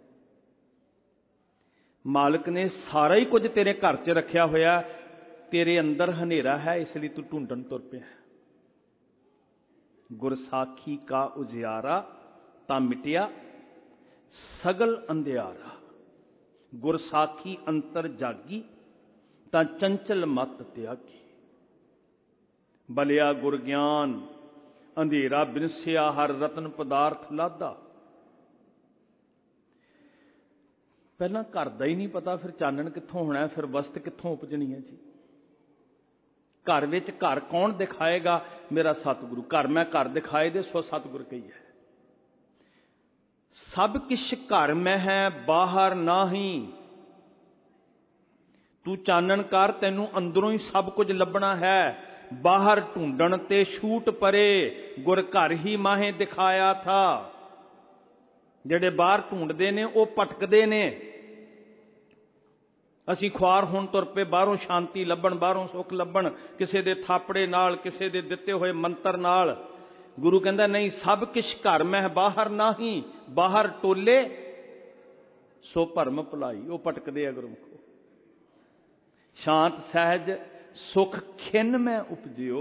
ਮਾਲਕ ਨੇ ਸਾਰਾ ਹੀ ਕੁਝ ਤੇਰੇ ਘਰ 'ਚ ਰੱਖਿਆ ਹੋਇਆ, ਤੇਰੇ ਅੰਦਰ ਹਨੇਰਾ ਹੈ, ਇਸ ਲਈ ਤੂੰ ਢੂੰਡਣ ਤੁਰ ਪਿਆ। ਗੁਰਸਾਖੀ ਕਾ ਉਜਿਆਰਾ ਤਾਂ ਮਿਟਿਆ ਸਗਲ ਅੰਧਿਆਰਾ, ਗੁਰਸਾਖੀ ਅੰਤਰ ਜਾਗੀ ਤਾਂ ਚੰਚਲ ਮਤ ਤਿਆਗੀ। ਬਲਿਆ ਗੁਰ ਗਿਆਨ ਅੰਧੇਰਾ ਬਿਨਸਿਆ, ਹਰ ਰਤਨ ਪਦਾਰਥ ਲਾਦਾ। ਪਹਿਲਾਂ ਘਰ ਦਾ ਹੀ ਨਹੀਂ ਪਤਾ, ਫਿਰ ਚਾਨਣ ਕਿੱਥੋਂ ਹੋਣਾ, ਫਿਰ ਵਸਤ ਕਿੱਥੋਂ ਉਪਜਣੀ ਹੈ ਜੀ। ਘਰ ਵਿੱਚ ਘਰ ਕੌਣ ਦਿਖਾਏਗਾ? ਮੇਰਾ ਸਤਿਗੁਰੂ। ਘਰ ਮੈਂ ਘਰ ਦਿਖਾਏ ਦੇ ਸੋ ਸਤਿਗੁਰ ਕਹੀ ਹੈ। ਸਭ ਕਿਛ ਘਰ ਮੈਂ ਹੈ ਬਾਹਰ ਨਾਹੀਂ, ਤੂੰ ਚਾਨਣ ਕਰ, ਤੈਨੂੰ ਅੰਦਰੋਂ ਹੀ ਸਭ ਕੁਝ ਲੱਭਣਾ ਹੈ। ਬਾਹਰ ਢੂੰਡਣ ਤੇ ਛੂਟ ਪਰੇ, ਗੁਰ ਘਰ ਹੀ ਮਾਹੇ ਦਿਖਾਇਆ ਥਾ। ਜਿਹੜੇ ਬਾਹਰ ਢੂੰਡਦੇ ਨੇ ਉਹ ਭਟਕਦੇ ਨੇ। ਅਸੀਂ ਖੁਆਰ ਹੁਣ ਤੁਰ ਪਏ ਬਾਹਰੋਂ ਸ਼ਾਂਤੀ ਲੱਭਣ, ਬਾਹਰੋਂ ਸੁੱਖ ਲੱਭਣ, ਕਿਸੇ ਦੇ ਥਾਪੜੇ ਨਾਲ, ਕਿਸੇ ਦੇ ਦਿੱਤੇ ਹੋਏ ਮੰਤਰ ਨਾਲ। ਗੁਰੂ ਕਹਿੰਦਾ ਨਹੀਂ, ਸਭ ਕਿਛ ਘਰ ਮਹਿ ਬਾਹਰ ਨਾਹੀਂ, ਬਾਹਰ ਟੋਲੇ ਸੋ ਭਰਮ ਭੁਲਾਈ। ਉਹ ਭਟਕਦੇ ਆ ਗੁਰਮੁਖੋ। ਸ਼ਾਂਤ ਸਹਿਜ ਸੁਖ ਖਿੰਨ ਮੈਂ ਉਪਜਿਓ।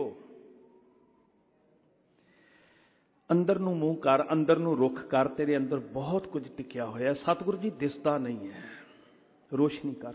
ਅੰਦਰ ਨੂੰ ਮੂੰਹ ਕਰ, ਅੰਦਰ ਨੂੰ ਰੁਖ ਕਰ, ਤੇਰੇ ਅੰਦਰ ਬਹੁਤ ਕੁਝ ਟਿਕਿਆ ਹੋਇਆ। ਸਤਿਗੁਰੂ ਜੀ ਦਿਸਦਾ ਨਹੀਂ ਹੈ, ਰੋਸ਼ਨੀ ਕਰ।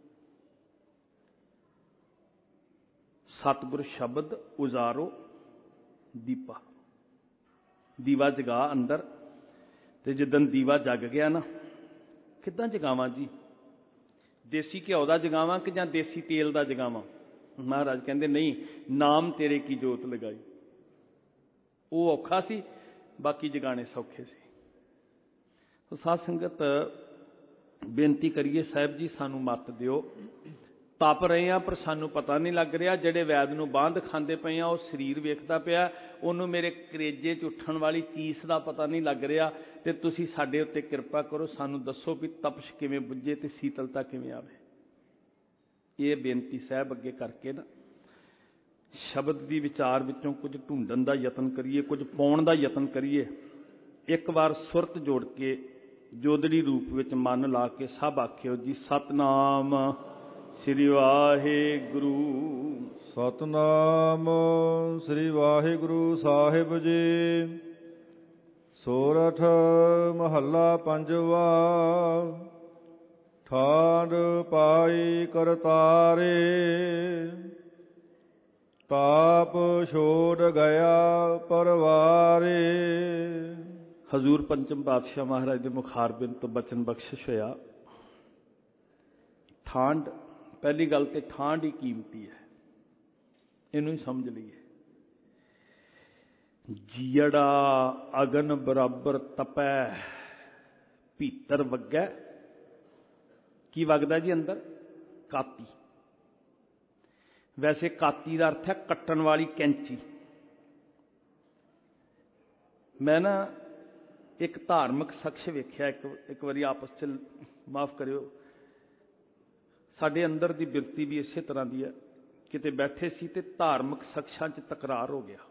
ਸਤਿਗੁਰ ਸ਼ਬਦ ਉਜ਼ਾਰੋ ਦੀਪਾ। ਦੀਵਾ ਜਗਾ ਅੰਦਰ, ਤੇ ਜਿੱਦਣ ਦੀਵਾ ਜਗ ਗਿਆ ਨਾ, ਕਿੱਦਾਂ ਜਗਾਵਾਂ ਜੀ? ਦੇਸੀ ਘਿਓ ਦਾ ਜਗਾਵਾਂ ਕਿ ਜਾਂ ਦੇਸੀ ਤੇਲ ਦਾ ਜਗਾਵਾਂ? ਮਹਾਰਾਜ ਕਹਿੰਦੇ ਨਹੀਂ, ਨਾਮ ਤੇਰੇ ਕੀ ਜੋਤ ਲਗਾਈ। ਉਹ ਔਖਾ ਸੀ, ਬਾਕੀ ਜਗਾਣੇ ਸੌਖੇ ਸੀ। ਸਾਧ ਸੰਗਤ ਬੇਨਤੀ ਕਰੀਏ, ਸਾਹਿਬ ਜੀ ਸਾਨੂੰ ਮੱਤ ਦਿਓ। ਤਪ ਰਹੇ ਆ ਪਰ ਸਾਨੂੰ ਪਤਾ ਨਹੀਂ ਲੱਗ ਰਿਹਾ। ਜਿਹੜੇ ਵੈਦ ਨੂੰ ਬਾਂਹ ਖਾਂਦੇ ਪਏ ਆ ਉਹ ਸਰੀਰ ਵੇਖਦਾ ਪਿਆ, ਉਹਨੂੰ ਮੇਰੇ ਕਲੇਜੇ 'ਚ ਉੱਠਣ ਵਾਲੀ ਚੀਸ ਦਾ ਪਤਾ ਨਹੀਂ ਲੱਗ ਰਿਹਾ। ਤੇ ਤੁਸੀਂ ਸਾਡੇ ਉੱਤੇ ਕਿਰਪਾ ਕਰੋ, ਸਾਨੂੰ ਦੱਸੋ ਵੀ ਤਪਸ਼ ਕਿਵੇਂ ਬੁੱਝੇ ਤੇ ਸੀਤਲਤਾ ਕਿਵੇਂ ਆਵੇ। ਇਹ ਬੇਨਤੀ ਸਾਹਿਬ ਅੱਗੇ ਕਰਕੇ ਨਾ ਸ਼ਬਦ ਦੀ ਵਿਚਾਰ ਵਿੱਚੋਂ ਕੁਝ ਢੂੰਡਣ ਦਾ ਯਤਨ ਕਰੀਏ, ਕੁਝ ਪਾਉਣ ਦਾ ਯਤਨ ਕਰੀਏ। ਇੱਕ ਵਾਰ ਸੁਰਤ ਜੋੜ ਕੇ ਜੋਦੜੀ ਰੂਪ ਵਿੱਚ ਮਨ ਲਾ ਕੇ ਸਭ ਆਖਿਓ ਜੀ, ਸਤਨਾਮ ਸ੍ਰੀ ਵਾਹਿਗੁਰੂ। ਸਤਨਾਮ ਸ੍ਰੀ ਵਾਹਿਗੁਰੂ ਸਾਹਿਬ ਜੀ। ਸੋਰਠ ਮਹੱਲਾ ਪੰਜਵਾ। ਠਾਂਡ ਪਾਈ ਕਰਤਾਰੇ, ਤਾਪ ਛੋੜ ਗਿਆ ਪਰਵਾਰੇ। ਹਜ਼ੂਰ ਪੰਚਮ ਪਾਤਸ਼ਾਹ ਮਹਾਰਾਜ ਦੇ ਮੁਖਾਰਬਿੰਦ ਤੋਂ ਬਚਨ ਬਖਸ਼ਿਸ਼ ਹੋਇਆ। ਠਾਂਡ, ਪਹਿਲੀ ਗੱਲ ਤੇ ਠਾਂਡ ਹੀ ਕੀਮਤੀ ਹੈ, ਇਹਨੂੰ ਹੀ ਸਮਝ ਲਈਏ। ਜੀੜਾ ਅਗਨ ਬਰਾਬਰ ਤਪੈ, ਭੀਤਰ ਵਗੈ। ਕੀ ਵਗਦਾ ਜੀ ਅੰਦਰ? ਕਾਤੀ। ਵੈਸੇ ਕਾਤੀ ਦਾ ਅਰਥ ਹੈ ਕੱਟਣ ਵਾਲੀ ਕੈਂਚੀ। ਮੈਂ ਨਾ ਇੱਕ ਧਾਰਮਿਕ ਸ਼ਖਸ ਵੇਖਿਆ ਇੱਕ ਇੱਕ ਵਾਰੀ, ਆਪਸ 'ਚ ਮਾਫ ਕਰਿਓ, ਸਾਡੇ ਅੰਦਰ ਦੀ ਬਿਰਤੀ ਵੀ ਇਸੇ ਤਰ੍ਹਾਂ ਦੀ ਹੈ। ਕਿਤੇ ਬੈਠੇ ਸੀ ਤੇ ਧਾਰਮਿਕ ਸ਼ਖਸਾਂ 'ਚ ਤਕਰਾਰ ਹੋ ਗਿਆ,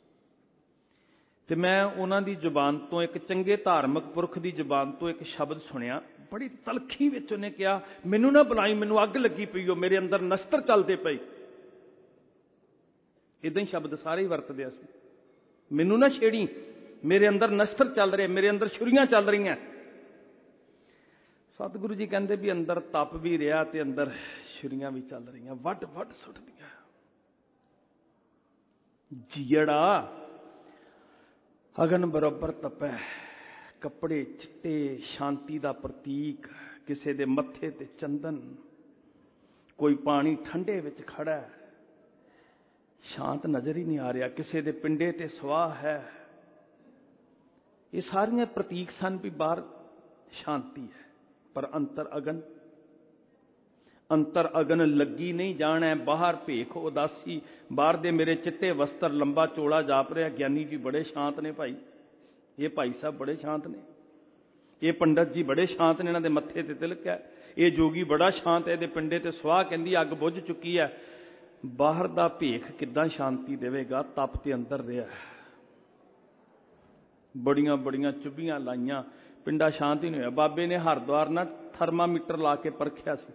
ਤੇ ਮੈਂ ਉਹਨਾਂ ਦੀ ਜ਼ੁਬਾਨ ਤੋਂ, ਇੱਕ ਚੰਗੇ ਧਾਰਮਿਕ ਪੁਰਖ ਦੀ ਜ਼ੁਬਾਨ ਤੋਂ ਇੱਕ ਸ਼ਬਦ ਸੁਣਿਆ। ਬੜੀ ਤਲਖੀ ਵਿੱਚ ਉਹਨੇ ਕਿਹਾ, ਮੈਨੂੰ ਨਾ ਬੁਲਾਈ, ਮੈਨੂੰ ਅੱਗ ਲੱਗੀ ਪਈ ਹੋ, ਮੇਰੇ ਅੰਦਰ ਨਸਤਰ ਚੱਲਦੇ ਪਏ। ਇਦਾਂ ਹੀ ਸ਼ਬਦ ਸਾਰੇ ਹੀ ਵਰਤਦੇ ਸੀ। ਮੈਨੂੰ ਨਾ ਛੇੜੀ, ਮੇਰੇ ਅੰਦਰ ਨਸਤਰ ਚੱਲ ਰਹੇ, ਮੇਰੇ ਅੰਦਰ ਛੁਰੀਆਂ ਚੱਲ ਰਹੀਆਂ। ਸਤਿਗੁਰੂ ਜੀ ਕਹਿੰਦੇ ਵੀ ਅੰਦਰ ਤਪ ਵੀ ਰਿਹਾ ਤੇ ਅੰਦਰ ਛੁਰੀਆਂ ਵੀ ਚੱਲ ਰਹੀਆਂ, ਵੱਡ ਵੱਡ ਸੁੱਟਦੀਆਂ। ਜੀੜਾ ਅਗਨ ਬਰਾਬਰ ਤਪੈ, ਕੱਪੜੇ ਚਿੱਟੇ, ਸ਼ਾਂਤੀ ਦਾ ਪ੍ਰਤੀਕ, ਕਿਸੇ ਦੇ ਮੱਥੇ ਤੇ ਚੰਦਨ, ਕੋਈ ਪਾਣੀ ਠੰਡੇ ਵਿੱਚ ਖੜਾ ਹੈ, ਸ਼ਾਂਤ ਨਜ਼ਰ ਹੀ ਨਹੀਂ ਆ ਰਿਹਾ, ਕਿਸੇ ਦੇ ਪਿੰਡੇ ਤੇ ਸਵਾਹ ਹੈ। ਇਹ ਸਾਰੀਆਂ ਪ੍ਰਤੀਕ ਸਨ ਵੀ ਬਾਹਰ ਸ਼ਾਂਤੀ ਹੈ। पर अंतर अगन अंतर अगन लगी नहीं जाना। बाहर भेख उदासी, बाहर दे मेरे चिट्टे वस्त्र, लंबा चोला जाप रहा। ज्ञानी जी बड़े शांत ने भाई, ये भाई साहब बड़े शांत ने, ये पंडित जी बड़े शांत ने, इन्हां दे मत्थे ते तिलक है। ये जोगी बड़ा शांत है, इहदे पिंडे ते सुआह कहंदी अग बुझ चुकी है। बाहर दा भेख किद्दां शांति देवेगा? तप ते अंदर रहा, बड़ियां बड़ियां चुभियां लाइयां, पिंडा शांत ही नहीं होया। बाबे ने हरद्वार ना थर्मामीटर ला के परखिया सी।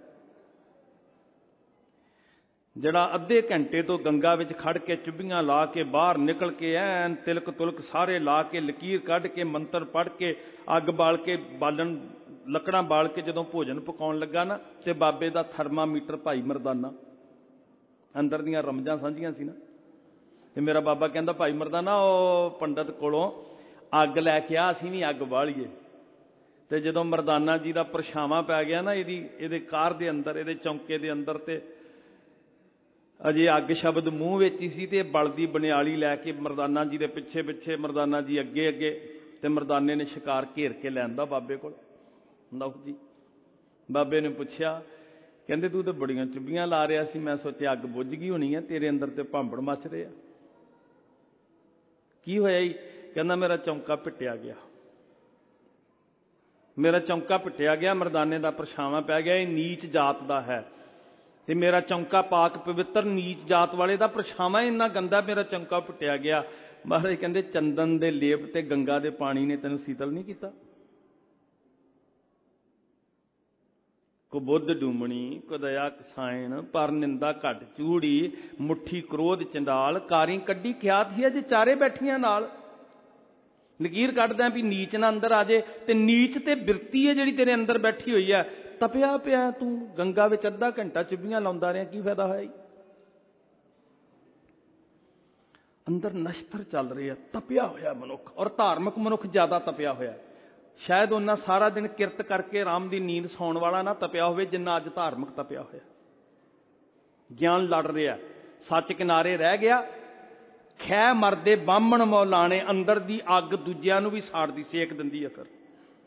जड़ा अद्धे घंटे तो गंगा विच खड़ के चुभियां ला के बाहर निकल के ऐन तिलक तुलक सारे ला के लकीर कढ़ के मंत्र पढ़ के अग बाल के बालन लकड़ा बाल के जदों भोजन पकाउण लगा ना, ते बाबे दा थर्मामीटर भाई मरदाना अंदर दियां रमजां सांझियां सी ना। ते मेरा बाबा कहंदा भाई मरदाना ओ पंडित कोलों अग लैके आ, असीं भी अग बालीए। ते जदों मरदाना जी दा परछावां पै गया ना इहदी इहदे कार दे अंदर, इहदे चौंके दे अंदर, ते अजे अग शब्द मूँह विच ही सी, ते बलदी बनियाली लैके मरदाना जी दे पिछे पिछे, मरदाना जी अगे अगे, ते मरदाने ने शिकार घेर के लैंदा बाबे कोल। लओ जी, बाबे ने पुछया, कहंदे तू तो बड़ियां चुभियां ला रहा सी, मैं सोचा अग बुझ गई होनी है, तेरे अंदर ते भांबड़ मच रहे। की होया जी? कहंदा मेरा चौंका पिटिया गया, मेरा चौंका पिटिया गया, मरदाने का परछावां पै गया। ये नीच जात का है, ते मेरा चौंका पाक पवित्र, नीच जात वाले का परछावां इन्ना गंदा, मेरा चौंका पिटिया गया। महाराज कहंदे चंदन दे लेप ते गंगा दे पानी ने तैनूं शीतल नहीं किया? को बुद्ध डूमणी, को दया कसायण, पर निंदा घट चूड़ी, मुट्ठी क्रोध चंडाल, कारी कड्डी ख्यात ही अज चारे बैठियां नाल। लकीर कढ़दा भी नीच ना अंदर आ जाए, ते नीच ते बिरती है जिहड़ी तेरे अंदर बैठी हुई है। तपिया पिया तू गंगा विच अद्धा घंटा चुभियां लाउंदा रहा, की फायदा होया? अंदर नश्तर चल रही है, तपिया होया मनुख, और धार्मिक मनुख ज्यादा तपिया होया। शायद उन्ना सारा दिन किरत करके आराम की नींद सौण वाला ना तपिया होवे जिन्ना अज धार्मिक तपिया होया। ज्ञान लड़ रहा, सच किनारे रह गया। खै मरदे बामण मौलाने, अंदर दी अग दूजियां नूं भी साड़दी सेक दिंदी है। फिर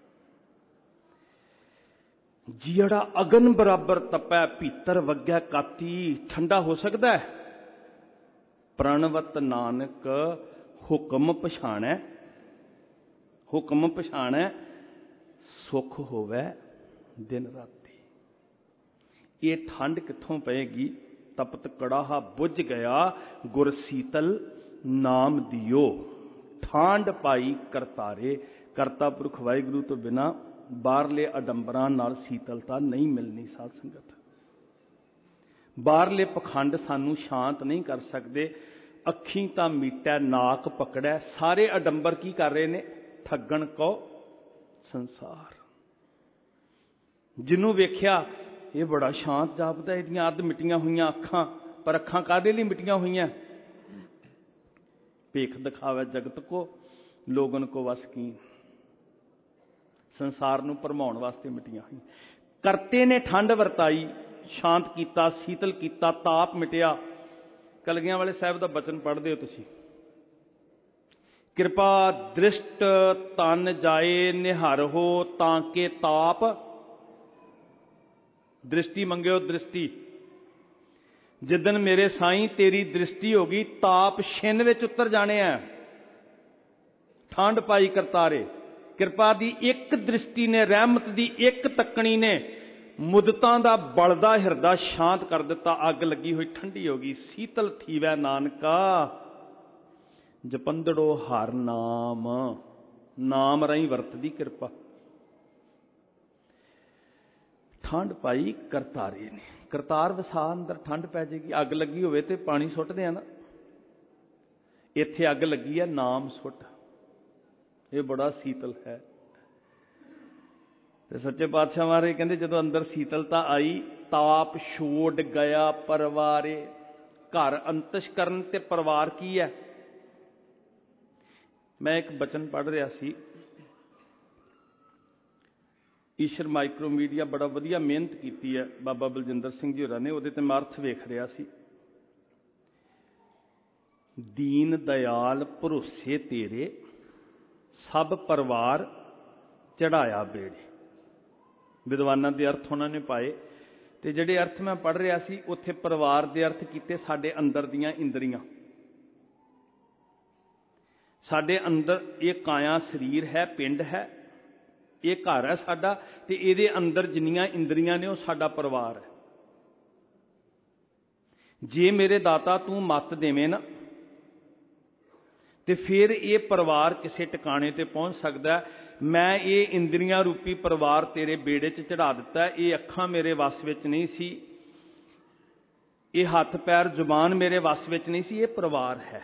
जिहड़ा अगन बराबर तपै, भीतर वग्या काती, ठंडा हो सकता है? प्रणवत नानक हुक्म पछाणै, हुक्म पछाणै, सुख होवै दिन राती। ये ठंड कित्थों पएगी? तपत कड़ाहा बुझ गया, गुर शीतल नाम दियो, ਠਾਂਡ पाई करतारे। करता पुरख वाहिगुरू तो बिना बाहरले अडंबरां नाल शीतलता नहीं मिलनी। साध संगत, बाहरले पखंड सानू शांत नहीं कर सकते। अखीं तां मीटै नाक पकड़ै, सारे अडंबर की कर रहे ने? ठगण को संसार। जिन्हों वेख्या ये बड़ा शांत जापदा, इहदियां अध मिटियां हुईयां अखां, पर अखां काहदे लई मिटियां हुईयां? भेख दिखावे जगत को, लोगन को वस कीन। संसार नूं भरमाउण वास्ते मिटियां हुई। करते ने ठंड वरताई, शांत कीता, शीतल कीता, ताप मिटिया। कलगियां वाले साहब दा बचन पढ़दे हो तुसीं, कृपा दृष्ट तन जाए निहर हो, तांके ताप। दृष्टि मंगियो दृष्टि, जिदन मेरे साईं तेरी दृष्टि होगी, ताप छिन विच उतर जाने हैं। ठंड पाई करतारे, कृपा दी एक दृष्टि ने, रहमत दी एक तकनी ने मुदतां दा बलदा हिरदा शांत कर दिता। अग लगी हुई ठंडी होगी, शीतल थीवै नानका, जपंदड़ो हर नाम। नाम रही वरतदी कृपा। ठंड पाई करतारे ने, करतार वसा अंदर ठंड पै जाएगी। अग लगी होवे ते पानी सुट्टदे आ ना, इत्थे अग लगी है नाम सुट, ये बड़ा शीतल है। ते सच्चे पातशाह महाराज कहंदे जदों अंदर शीतलता आई, ताप छोड़ गया परवारे। घर अंतशकरण ते परिवार की है? मैं एक बचन पढ़ रहा सी, ईश्वर माइक्रो मीडिया बड़ा वधिया मेहनत की है बाबा बलजिंदर सिंह जी होरां ने, उहदे ते मैं अर्थ वेख रहा सी। दीन दयाल भरोसे तेरे, सब परिवार चढ़ाया बेड़े। ਵਿਦਵਾਨਾਂ ਦੇ ਅਰਥ ਉਹਨਾਂ ਨੇ ਪਾਏ, ਤੇ ਜਿਹੜੇ ਅਰਥ ਮੈਂ ਪੜ੍ਹ ਰਿਹਾ ਸੀ ਉੱਥੇ ਪਰਿਵਾਰ ਦੇ ਅਰਥ ਕੀਤੇ ਸਾਡੇ ਅੰਦਰ ਦੀਆਂ ਇੰਦਰੀਆਂ। ਸਾਡੇ ਅੰਦਰ ਇਹ ਕਾਇਆ ਸਰੀਰ ਹੈ, ਪਿੰਡ ਹੈ, ਇਹ ਘਰ ਹੈ ਸਾਡਾ, ਤੇ ਇਹਦੇ ਅੰਦਰ ਜਿੰਨੀਆਂ ਇੰਦਰੀਆਂ ਨੇ ਉਹ ਸਾਡਾ ਪਰਿਵਾਰ ਹੈ। ਜੇ ਮੇਰੇ ਦਾਤਾ ਤੂੰ ਮੱਤ ਦੇਵੇਂ ਨਾ, ਤੇ ਫਿਰ ਇਹ ਪਰਿਵਾਰ ਕਿਸੇ ਟਿਕਾਣੇ ਤੇ ਪਹੁੰਚ ਸਕਦਾ। ਮੈਂ ਇਹ ਇੰਦਰੀਆਂ ਰੂਪੀ ਪਰਿਵਾਰ ਤੇਰੇ ਬੇੜੇ 'ਚ ਚੜਾ ਦਿੱਤਾ। ਇਹ ਅੱਖਾਂ ਮੇਰੇ ਵੱਸ ਵਿੱਚ ਨਹੀਂ ਸੀ, ਇਹ ਹੱਥ ਪੈਰ ਜ਼ੁਬਾਨ ਮੇਰੇ ਵੱਸ ਵਿੱਚ ਨਹੀਂ ਸੀ, ਇਹ ਪਰਿਵਾਰ ਹੈ।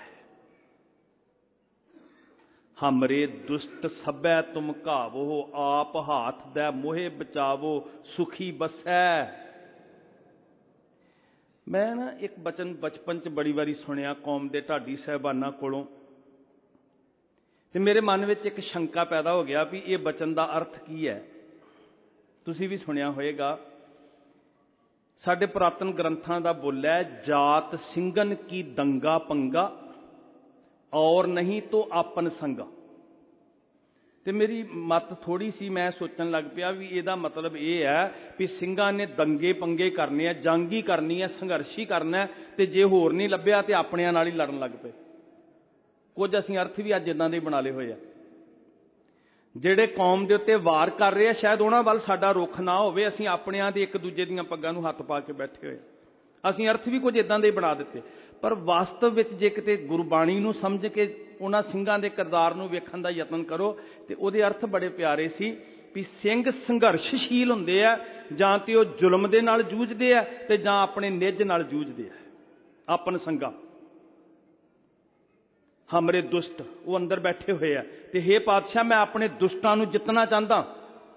ਹਮਰੇ ਦੁਸ਼ਟ ਸਭੈ ਤੁਮ ਘਾਵੋ, ਆਪ ਹਾਥ ਦੈ ਮੋਹਿ ਬਚਾਵੋ, ਸੁਖੀ ਬਸੈ। ਮੈਂ ਨਾ ਇੱਕ ਬਚਨ ਬਚਪਨ 'ਚ ਬੜੀ ਵਾਰੀ ਸੁਣਿਆ ਕੌਮ ਦੇ ਢਾਡੀ ਸਾਹਿਬਾਨਾਂ ਕੋਲੋਂ, ਤੇ ਮੇਰੇ ਮਨ ਵਿੱਚ ਇੱਕ ਸ਼ੰਕਾ ਪੈਦਾ ਹੋ ਗਿਆ ਵੀ ਇਹ ਬਚਨ ਦਾ ਅਰਥ ਕੀ ਹੈ। ਤੁਸੀਂ ਵੀ ਸੁਣਿਆ ਹੋਏਗਾ, ਸਾਡੇ ਪੁਰਾਤਨ ਗ੍ਰੰਥਾਂ ਦਾ ਬੋਲਿਆ, ਜਾਤ ਸਿੰਘਨ ਕੀ ਦੰਗਾ ਪੰਗਾ ਔਰ ਨਹੀਂ ਤੋ ਆਪਨ ਸੰਗਾ। ਤੇ ਮੇਰੀ ਮੱਤ ਥੋੜੀ ਸੀ, ਮੈਂ ਸੋਚਣ ਲੱਗ ਪਿਆ ਵੀ ਇਹਦਾ ਮਤਲਬ ਇਹ ਹੈ ਵੀ ਸਿੰਘਾਂ ਨੇ ਦੰਗੇ ਪੰਗੇ ਕਰਨੇ ਆ, ਜੰਗ ਹੀ ਕਰਨੀ ਹੈ, ਸੰਘਰਸ਼ ਹੀ ਕਰਨਾ, ਤੇ ਜੇ ਹੋਰ ਨਹੀਂ ਲੱਭਿਆ ਤੇ ਆਪਣਿਆਂ ਨਾਲ ਹੀ ਲੜਨ ਲੱਗ ਪਏ। ਕੁਝ ਅਸੀਂ ਅਰਥ ਵੀ ਅੱਜ ਇਦਾਂ ਦੇ ਬਣਾ ਲਏ ਹੋਏ ਆ। ਜਿਹੜੇ ਕੌਮ ਦੇ ਉੱਤੇ ਵਾਰ ਕਰ ਰਹੇ ਆ, ਸ਼ਾਇਦ ਉਹਨਾਂ ਵੱਲ ਸਾਡਾ ਰੁਖ ਨਾ ਹੋਵੇ, ਅਸੀਂ ਆਪਣਿਆਂ ਦੇ ਇੱਕ ਦੂਜੇ ਦੀਆਂ ਪੱਗਾਂ ਨੂੰ ਹੱਥ ਪਾ ਕੇ ਬੈਠੇ ਹੋਏ, ਅਸੀਂ ਅਰਥ ਵੀ ਕੁਝ ਇਦਾਂ ਦੇ ਬਣਾ ਦਿੱਤੇ। ਪਰ ਵਾਸਤਵ ਵਿੱਚ ਜੇ ਕਿਤੇ ਗੁਰਬਾਣੀ ਨੂੰ ਸਮਝ ਕੇ ਉਹਨਾਂ ਸਿੰਘਾਂ ਦੇ ਕਿਰਦਾਰ ਨੂੰ ਵੇਖਣ ਦਾ ਯਤਨ ਕਰੋ, ਤੇ ਉਹਦੇ ਅਰਥ ਬੜੇ ਪਿਆਰੇ ਸੀ ਵੀ ਸਿੰਘ ਸੰਘਰਸ਼ਸ਼ੀਲ ਹੁੰਦੇ ਆ, ਜਾਂ ਤੇ ਉਹ ਜ਼ੁਲਮ ਦੇ ਨਾਲ ਜੂਝਦੇ ਆ, ਤੇ ਜਾਂ ਆਪਣੇ ਨਿੱਜ ਨਾਲ ਜੂਝਦੇ ਆ, ਆਪਨ ਸੰਗਾ। ਹਮਰੇ ਦੁਸ਼ਟ, ਉਹ ਅੰਦਰ ਬੈਠੇ ਹੋਏ ਆ, ਤੇ ਹੇ ਪਾਤਸ਼ਾਹ ਮੈਂ ਆਪਣੇ ਦੁਸ਼ਟਾਂ ਨੂੰ ਜਿੱਤਣਾ ਚਾਹੁੰਦਾ।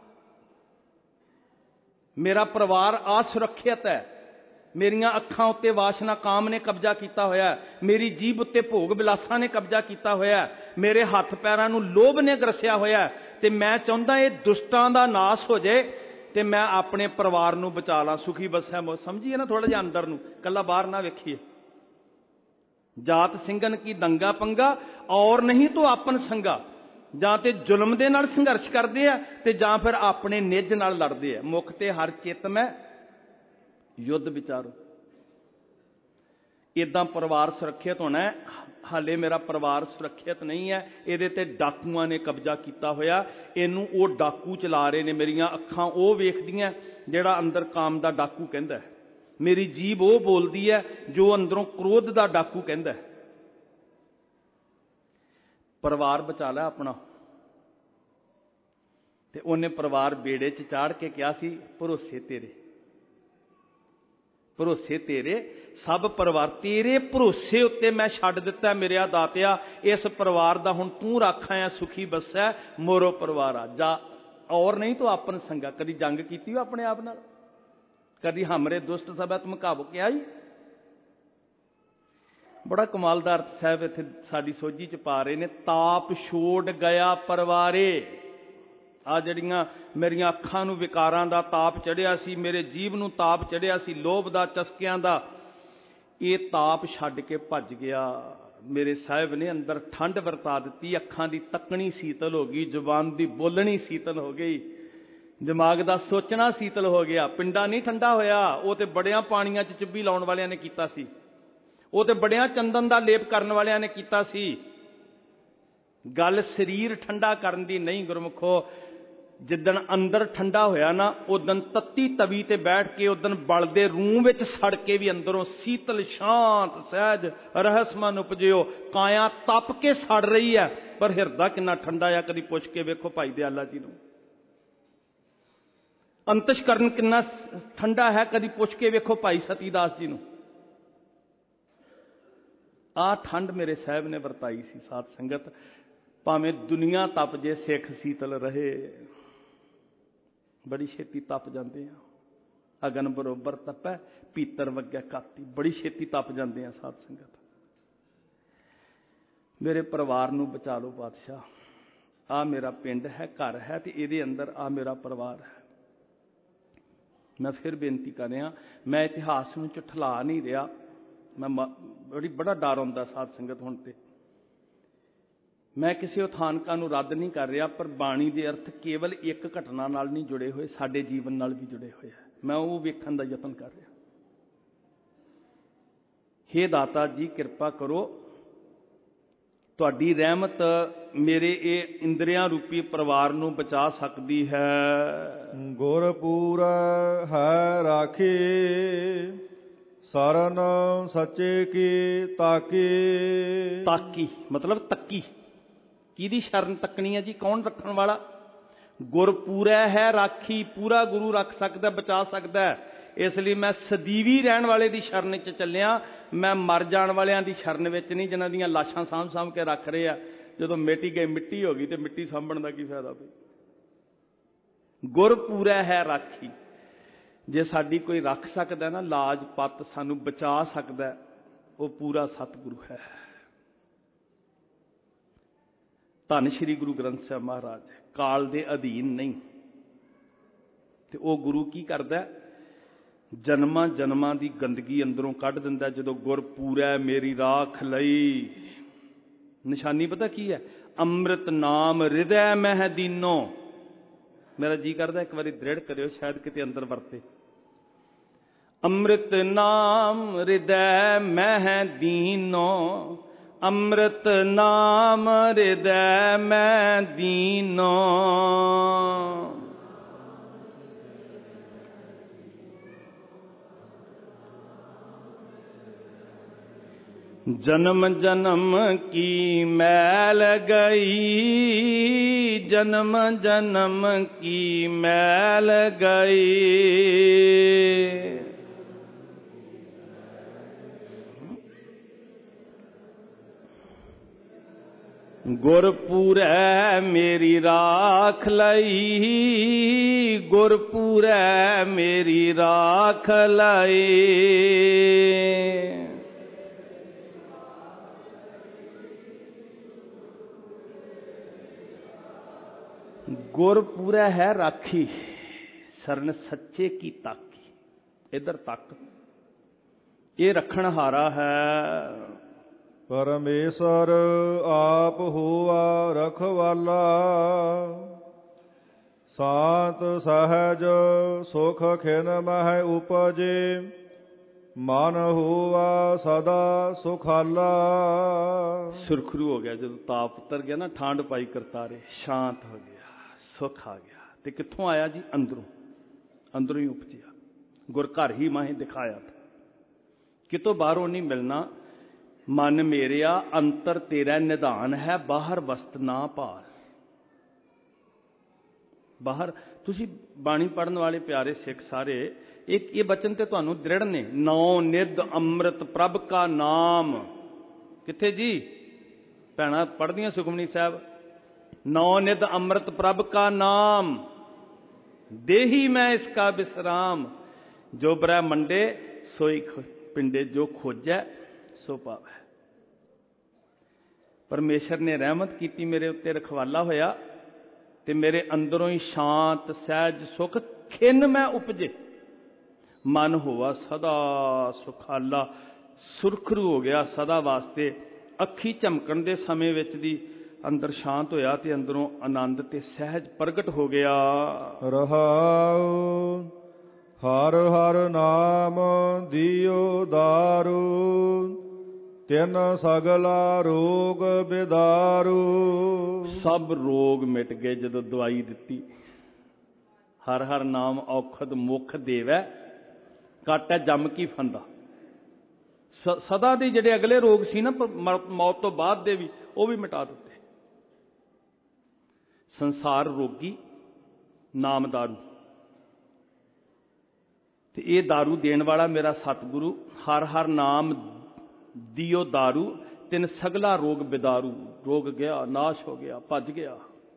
ਮੇਰਾ ਪਰਿਵਾਰ ਅਸੁਰੱਖਿਅਤ ਹੈ, ਮੇਰੀਆਂ ਅੱਖਾਂ ਉੱਤੇ ਵਾਸ਼ਨਾ ਕਾਮ ਨੇ ਕਬਜ਼ਾ ਕੀਤਾ ਹੋਇਆ, ਮੇਰੀ ਜੀਭ ਉੱਤੇ ਭੋਗ ਬਿਲਾਸਾਂ ਨੇ ਕਬਜ਼ਾ ਕੀਤਾ ਹੋਇਆ, ਮੇਰੇ ਹੱਥ ਪੈਰਾਂ ਨੂੰ ਲੋਭ ਨੇ ਗਰਸਿਆ ਹੋਇਆ, ਤੇ ਮੈਂ ਚਾਹੁੰਦਾ ਇਹ ਦੁਸ਼ਟਾਂ ਦਾ ਨਾਸ ਹੋ ਜਾਏ ਤੇ ਮੈਂ ਆਪਣੇ ਪਰਿਵਾਰ ਨੂੰ ਬਚਾ ਲਾਂ, ਸੁਖੀ ਬਸੈ ਮੋ। ਸਮਝੀਏ ਨਾ ਥੋੜਾ ਜਿਹਾ ਅੰਦਰ ਨੂੰ, ਕੱਲਾ ਬਾਹਰ ਨਾ ਵੇਖੀਏ। ਜਾਤ ਸਿੰਘਨ ਕੀ ਦੰਗਾ ਪੰਗਾ ਔਰ ਨਹੀਂ ਤੋ ਆਪਨ ਸੰਗਾ, ਜਾਂ ਤੇ ਜ਼ੁਲਮ ਦੇ ਨਾਲ ਸੰਘਰਸ਼ ਕਰਦੇ ਆ, ਤੇ ਜਾਂ ਫਿਰ ਆਪਣੇ ਨਿੱਜ ਨਾਲ ਲੜਦੇ ਆ। ਮੁਖ ਤੇ ਹਰ ਚਿੱਤ ਮੈਂ ਯੁੱਧ ਵਿਚਾਰੋ। ਇਦਾਂ ਪਰਿਵਾਰ ਸੁਰੱਖਿਅਤ ਹੋਣਾ ਹੈ। ਹਾਲੇ ਮੇਰਾ ਪਰਿਵਾਰ ਸੁਰੱਖਿਅਤ ਨਹੀਂ ਹੈ, ਇਹਦੇ ਤੇ ਡਾਕੂਆਂ ਨੇ ਕਬਜ਼ਾ ਕੀਤਾ ਹੋਇਆ, ਇਹਨੂੰ ਉਹ ਡਾਕੂ ਚਲਾ ਰਹੇ ਨੇ। ਮੇਰੀਆਂ ਅੱਖਾਂ ਉਹ ਵੇਖਦੀਆਂ ਜਿਹੜਾ ਅੰਦਰ ਕਾਮ ਦਾ ਡਾਕੂ ਕਹਿੰਦਾ ਹੈ, ਮੇਰੀ ਜੀਭ ਉਹ ਬੋਲਦੀ ਹੈ ਜੋ ਅੰਦਰੋਂ ਕ੍ਰੋਧ ਦਾ ਡਾਕੂ ਕਹਿੰਦਾ ਹੈ। ਪਰਿਵਾਰ ਬਚਾ ਲੈ ਆਪਣਾ। ਤੇ ਉਹਨੇ ਪਰਿਵਾਰ ਬੇੜੇ 'ਚ ਚਾੜ ਕੇ ਕਿਹਾ ਸੀ, ਭਰੋਸੇ ਤੇਰੇ, ਭਰੋਸੇ ਤੇਰੇ, ਸਭ ਪਰਿਵਾਰ ਤੇਰੇ ਭਰੋਸੇ ਉੱਤੇ ਮੈਂ ਛੱਡ ਦਿੱਤਾ ਮੇਰਿਆ ਦਾਤਿਆ। ਇਸ ਪਰਿਵਾਰ ਦਾ ਹੁਣ ਤੂੰ ਰੱਖ ਆਇਆ, ਸੁਖੀ ਬਸੈ ਮੋਰੋ ਪਰਿਵਾਰਾ। ਜਾ ਔਰ ਨਹੀਂ ਤੋ ਆਪਨ ਸੰਗਾ। ਕਦੀ ਜੰਗ ਕੀਤੀ ਹੋ ਆਪਣੇ ਆਪ ਨਾਲ? ਕਦੀ ਹਮਰੇ ਦੁਸ਼ਟ ਸਭੈ ਤੁਮ ਘਾਵੋ ਕਿਹਾ ਜੀ? ਬੜਾ ਕਮਾਲ ਦਾ ਅਰਥ ਸਾਹਿਬ ਇੱਥੇ ਸਾਡੀ ਸੋਝੀ 'ਚ ਪਾ ਰਹੇ ਨੇ। ਤਾਪ ਛੋੜ ਗਿਆ ਪਰਿਵਾਰੇ। ਆ ਜਿਹੜੀਆਂ ਮੇਰੀਆਂ ਅੱਖਾਂ ਨੂੰ ਵਿਕਾਰਾਂ ਦਾ ਤਾਪ ਚੜਿਆ ਸੀ, ਮੇਰੇ ਜੀਭ ਨੂੰ ਤਾਪ ਚੜਿਆ ਸੀ ਲੋਭ ਦਾ, ਚਸਕਿਆਂ ਦਾ, ਇਹ ਤਾਪ ਛੱਡ ਕੇ ਭੱਜ ਗਿਆ। ਮੇਰੇ ਸਾਹਿਬ ਨੇ ਅੰਦਰ ਠੰਡ ਵਰਤਾ ਦਿੱਤੀ। ਅੱਖਾਂ ਦੀ ਤੱਕਣੀ ਸੀਤਲ ਹੋ ਗਈ, ਜ਼ੁਬਾਨ ਦੀ ਬੋਲਣੀ ਸੀਤਲ ਹੋ ਗਈ, ਦਿਮਾਗ ਦਾ ਸੋਚਣਾ ਸੀਤਲ ਹੋ ਗਿਆ। ਪਿੰਡਾ ਨਹੀਂ ਠੰਡਾ ਹੋਇਆ, ਉਹ ਤੇ ਬੜਿਆਂ ਪਾਣੀਆਂ 'ਚ ਚੁੱਭੀ ਲਾਉਣ ਵਾਲਿਆਂ ਨੇ ਕੀਤਾ ਸੀ, ਉਹ ਤੇ ਬੜਿਆਂ ਚੰਦਨ ਦਾ ਲੇਪ ਕਰਨ ਵਾਲਿਆਂ ਨੇ ਕੀਤਾ ਸੀ। ਗੱਲ ਸਰੀਰ ਠੰਡਾ ਕਰਨ ਦੀ ਨਹੀਂ ਗੁਰਮੁਖੋ। ਜਿੱਦਣ ਅੰਦਰ ਠੰਡਾ ਹੋਇਆ ਨਾ, ਉਦਣ ਤੱਤੀ ਤਵੀ ਤੇ ਬੈਠ ਕੇ, ਉਦਣ ਬਲਦੇ ਰੂਹ ਵਿੱਚ ਸੜ ਕੇ ਵੀ ਅੰਦਰੋਂ ਸੀਤਲ ਸ਼ਾਂਤ ਸਹਿਜ ਰਹਸਮਨ ਉਪਜਿਓ। ਕਾਇਆ ਤਪ ਕੇ ਸੜ ਰਹੀ ਹੈ, ਪਰ ਹਿਰਦਾ ਕਿੰਨਾ ਠੰਡਾ ਆ, ਕਦੀ ਪੁੱਛ ਕੇ ਵੇਖੋ ਭਾਈ ਦਿਆਲਾ ਜੀ ਨੂੰ। ਅੰਤਸ਼ਕਰਨ ਕਿੰਨਾ ਠੰਡਾ ਹੈ, ਕਦੀ ਪੁੱਛ ਕੇ ਵੇਖੋ ਭਾਈ ਸਤੀਦਾਸ ਜੀ ਨੂੰ। ਆਹ ਠੰਡ ਮੇਰੇ ਸਾਹਿਬ ਨੇ ਵਰਤਾਈ ਸੀ ਸਾਧ ਸੰਗਤ। ਭਾਵੇਂ ਦੁਨੀਆ ਤਪ ਜੇ, ਸਿੱਖ ਸੀਤਲ ਰਹੇ। ਬੜੀ ਛੇਤੀ ਤਪ ਜਾਂਦੇ ਆ। ਅਗਨ ਬਰੋਬਰ ਤਪੈ, ਪੀਤਰ ਵਗੈ ਕਾਤੀ। ਬੜੀ ਛੇਤੀ ਤਪ ਜਾਂਦੇ ਆ ਸਾਧ ਸੰਗਤ। ਮੇਰੇ ਪਰਿਵਾਰ ਨੂੰ ਬਚਾ ਲਓ ਪਾਤਸ਼ਾਹ। ਆ ਮੇਰਾ ਪਿੰਡ ਹੈ, ਘਰ ਹੈ, ਤੇ ਇਹਦੇ ਅੰਦਰ ਆ ਮੇਰਾ ਪਰਿਵਾਰ ਹੈ। ਮੈਂ ਫਿਰ ਬੇਨਤੀ ਕਰ ਰਿਹਾ, ਮੈਂ ਇਤਿਹਾਸ ਨੂੰ ਝੁਠਲਾ ਨਹੀਂ ਰਿਹਾ। ਮੈਂ ਬੜੀ ਬੜਾ ਡਰ ਆਉਂਦਾ ਸਾਧ ਸੰਗਤ ਹੁਣ ਤੇ। ਮੈਂ ਕਿਸੇ ਉਥਾਨਕਾਂ ਨੂੰ ਰੱਦ ਨਹੀਂ ਕਰ ਰਿਹਾ, ਪਰ ਬਾਣੀ ਦੇ ਅਰਥ ਕੇਵਲ ਇੱਕ ਘਟਨਾ ਨਾਲ ਨਹੀਂ ਜੁੜੇ ਹੋਏ, ਸਾਡੇ ਜੀਵਨ ਨਾਲ ਵੀ ਜੁੜੇ ਹੋਏ ਹੈ। ਮੈਂ ਉਹ ਵੇਖਣ ਦਾ ਯਤਨ ਕਰ ਰਿਹਾ। ਹੇ ਦਾਤਾ ਜੀ, ਕਿਰਪਾ ਕਰੋ, ਤੁਹਾਡੀ ਰਹਿਮਤ ਮੇਰੇ ਇਹ ਇੰਦਰੀਆਂ ਰੂਪੀ ਪਰਿਵਾਰ ਨੂੰ ਬਚਾ ਸਕਦੀ ਹੈ। ਗੁਰ ਪੂਰਾ ਹੈ ਰਾਖੀ, ਸਰਨ ਸੱਚੇ ਕੀ ਤਾਕੀ। ਤਾਕੀ ਮਤਲਬ ਤੱਕੀ। ਕਿਹਦੀ ਸ਼ਰਨ ਤੱਕਣੀ ਹੈ ਜੀ? ਕੌਣ ਰੱਖਣ ਵਾਲਾ? ਗੁਰ ਪੂਰਾ ਹੈ ਰਾਖੀ, ਪੂਰਾ ਗੁਰੂ ਰੱਖ ਸਕਦਾ, ਬਚਾ ਸਕਦਾ। ਇਸ ਲਈ ਮੈਂ ਸਦੀਵੀ ਰਹਿਣ ਵਾਲੇ ਦੀ ਸ਼ਰਨ 'ਚ ਚੱਲਿਆ, ਮੈਂ ਮਰ ਜਾਣ ਵਾਲਿਆਂ ਦੀ ਸ਼ਰਨ ਵਿੱਚ ਨਹੀਂ, ਜਿਨ੍ਹਾਂ ਦੀਆਂ ਲਾਸ਼ਾਂ ਸਾਂਭ ਸਾਂਭ ਕੇ ਰੱਖ ਰਹੇ ਆ। ਜਦੋਂ ਮਿੱਟੀ ਗਈ ਮਿੱਟੀ ਹੋ ਗਈ ਤੇ ਮਿੱਟੀ ਸਾਂਭਣ ਦਾ ਕੀ ਫਾਇਦਾ? ਪਈ ਗੁਰ ਪੂਰਾ ਹੈ ਰਾਖੀ। ਜੇ ਸਾਡੀ ਕੋਈ ਰੱਖ ਸਕਦਾ ਨਾ ਲਾਜ ਪੱਤ, ਸਾਨੂੰ ਬਚਾ ਸਕਦਾ, ਉਹ ਪੂਰਾ ਸਤਿਗੁਰੂ ਹੈ। ਧੰਨ ਸ਼੍ਰੀ ਗੁਰੂ ਗ੍ਰੰਥ ਸਾਹਿਬ ਮਹਾਰਾਜ ਕਾਲ ਦੇ ਅਧੀਨ ਨਹੀਂ। ਤੇ ਉਹ ਗੁਰੂ ਕੀ ਕਰਦਾ? ਜਨਮਾਂ ਜਨਮਾਂ ਦੀ ਗੰਦਗੀ ਅੰਦਰੋਂ ਕੱਢ ਦਿੰਦਾ। ਜਦੋਂ ਗੁਰ ਪੂਰਾ ਮੇਰੀ ਰਾਖ ਲਈ, ਨਿਸ਼ਾਨੀ ਪਤਾ ਕੀ ਹੈ? ਅੰਮ੍ਰਿਤ ਨਾਮ ਹਿਰਦੈ ਮਹਿ ਦੀਨੋ। ਮੇਰਾ ਜੀ ਕਰਦਾ ਇੱਕ ਵਾਰੀ ਦ੍ਰਿੜ ਕਰਿਓ, ਸ਼ਾਇਦ ਕਿਤੇ ਅੰਦਰ ਵਰਤੇ। ਅੰਮ੍ਰਿਤ ਨਾਮ ਹਿਰਦੈ ਮਹਿ ਦੀਨੋ, ਅੰਮ੍ਰਿਤ ਨਾਮ ਹਿਰਦੈ ਮਹਿ ਦੀਨੋ। जन्म जन्म की मैल गई, जन्म जन्म की मैल गई। गुरपुरै मेरी राख लई, गुरपुरै मेरी राख लई। गुर पूरा है राखी, सरन सच्चे की ताकी। इधर तक ये रखण हारा है। परमेश्वर आप हुआ रखवाला, शांत सहज सुख खिन मह उपजे, मन हुआ सदा सुखाला। सुरखरू हो गया जब ताप उतर गया ना, ठंड पाई करतारे, शांत हो गया, सुख आ गया। तो कित्थों आया जी? अंदरों, अंदरों ही उपजिया। गुर घर ही माहे दिखाया था, कितों बाहरों नहीं मिलना। मन मेरिया अंतर तेरा निधान है, बाहर वस्त ना भाल। बाहर तुसी बाणी पढ़न वाले प्यारे सिख सारे, एक ये बचन ते तुहानू दृढ़ ने। नौ निध अमृत प्रभ का नाम। किथे जी? भैणां पढ़दियां सुखमनी साहब। नौ निध अमृत प्रभ का नाम, देही मैं इसका विश्राम। जो ब्रह्मंडे सोई पिंडे, जो खोजै सो पावै। परमेश्वर ने रहमत की, मेरे उत्ते रखवाला होया, ते मेरे अंदरों ही शांत सहज सुख खिन मैं उपजे। मन हुआ सदा सुखाला, सुरखरू हो गया सदा वास्ते। अखी झमकण दे समय विच दी अंदर शांत होया, ते अंदरों आनंद ते सहज प्रगट हो गया। रहाओ हर हर नाम दियो दारू, तिन सगला रोग बिदारू। सब रोग मिट गए जदों दवाई दिती। हर हर नाम औखद मुख देवै, काटै जम की फंदा। सदा दे जिहड़े अगले रोग सी ना, मौत तो बाद दे भी, वो भी मिटा दिते। संसार रोगी नाम दारू, ते ये दारू देण वाला मेरा सतगुरु। हर हर नाम दियो दारू, तिन सगला रोग बिदारू। रोग गया, नाश हो गया, भज गया।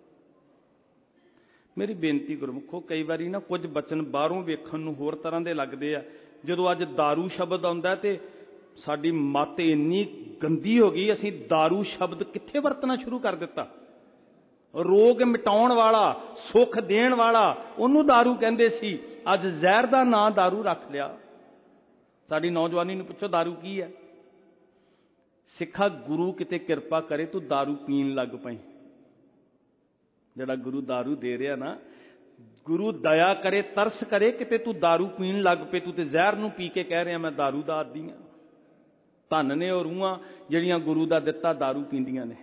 मेरी बेनती गुरमुखो, कई बारी ना कुछ बचन बाहरों वेखण नूं होर तरह दे लगदे आ। जदों अज दारू शब्द आउंदा ते साडी मत इन्नी गंदी हो गई, असीं दारू शब्द कित्थे वरतना शुरू कर दिता। रोग मिटाउण वाला, सुख देण वाला, उहनूं दारू कहंदे सी। अज जहर दा नां दारू रख लिया। साडी नौजवानी नूं पुछो दारू की है? ਸਿੱਖਾ ਗੁਰੂ ਕਿਤੇ ਕਿਰਪਾ ਕਰੇ ਤੂੰ दारू ਪੀਣ ਲੱਗ ਪਈ। ਜਿਹੜਾ ਗੁਰੂ दारू ਦੇ ਰਿਹਾ ਨਾ, ਗੁਰੂ ਦਇਆ ਕਰੇ, ਤਰਸ ਕਰੇ, ਕਿਤੇ ਤੂੰ दारू ਪੀਣ ਲੱਗ ਪਏ। ਤੂੰ ਤੇ ਜ਼ਹਿਰ ਨੂੰ ਪੀ ਕੇ ਕਹਿ ਰਿਹਾ ਮੈਂ दारू ਦਾ ਆਦੀ ਹਾਂ। ਧੰਨ ਨੇ ਉਹ ਰੂਹਾਂ ਜਿਹੜੀਆਂ ਗੁਰੂ ਦਾ ਦਿੱਤਾ दारू ਪੀਂਦੀਆਂ ਨੇ।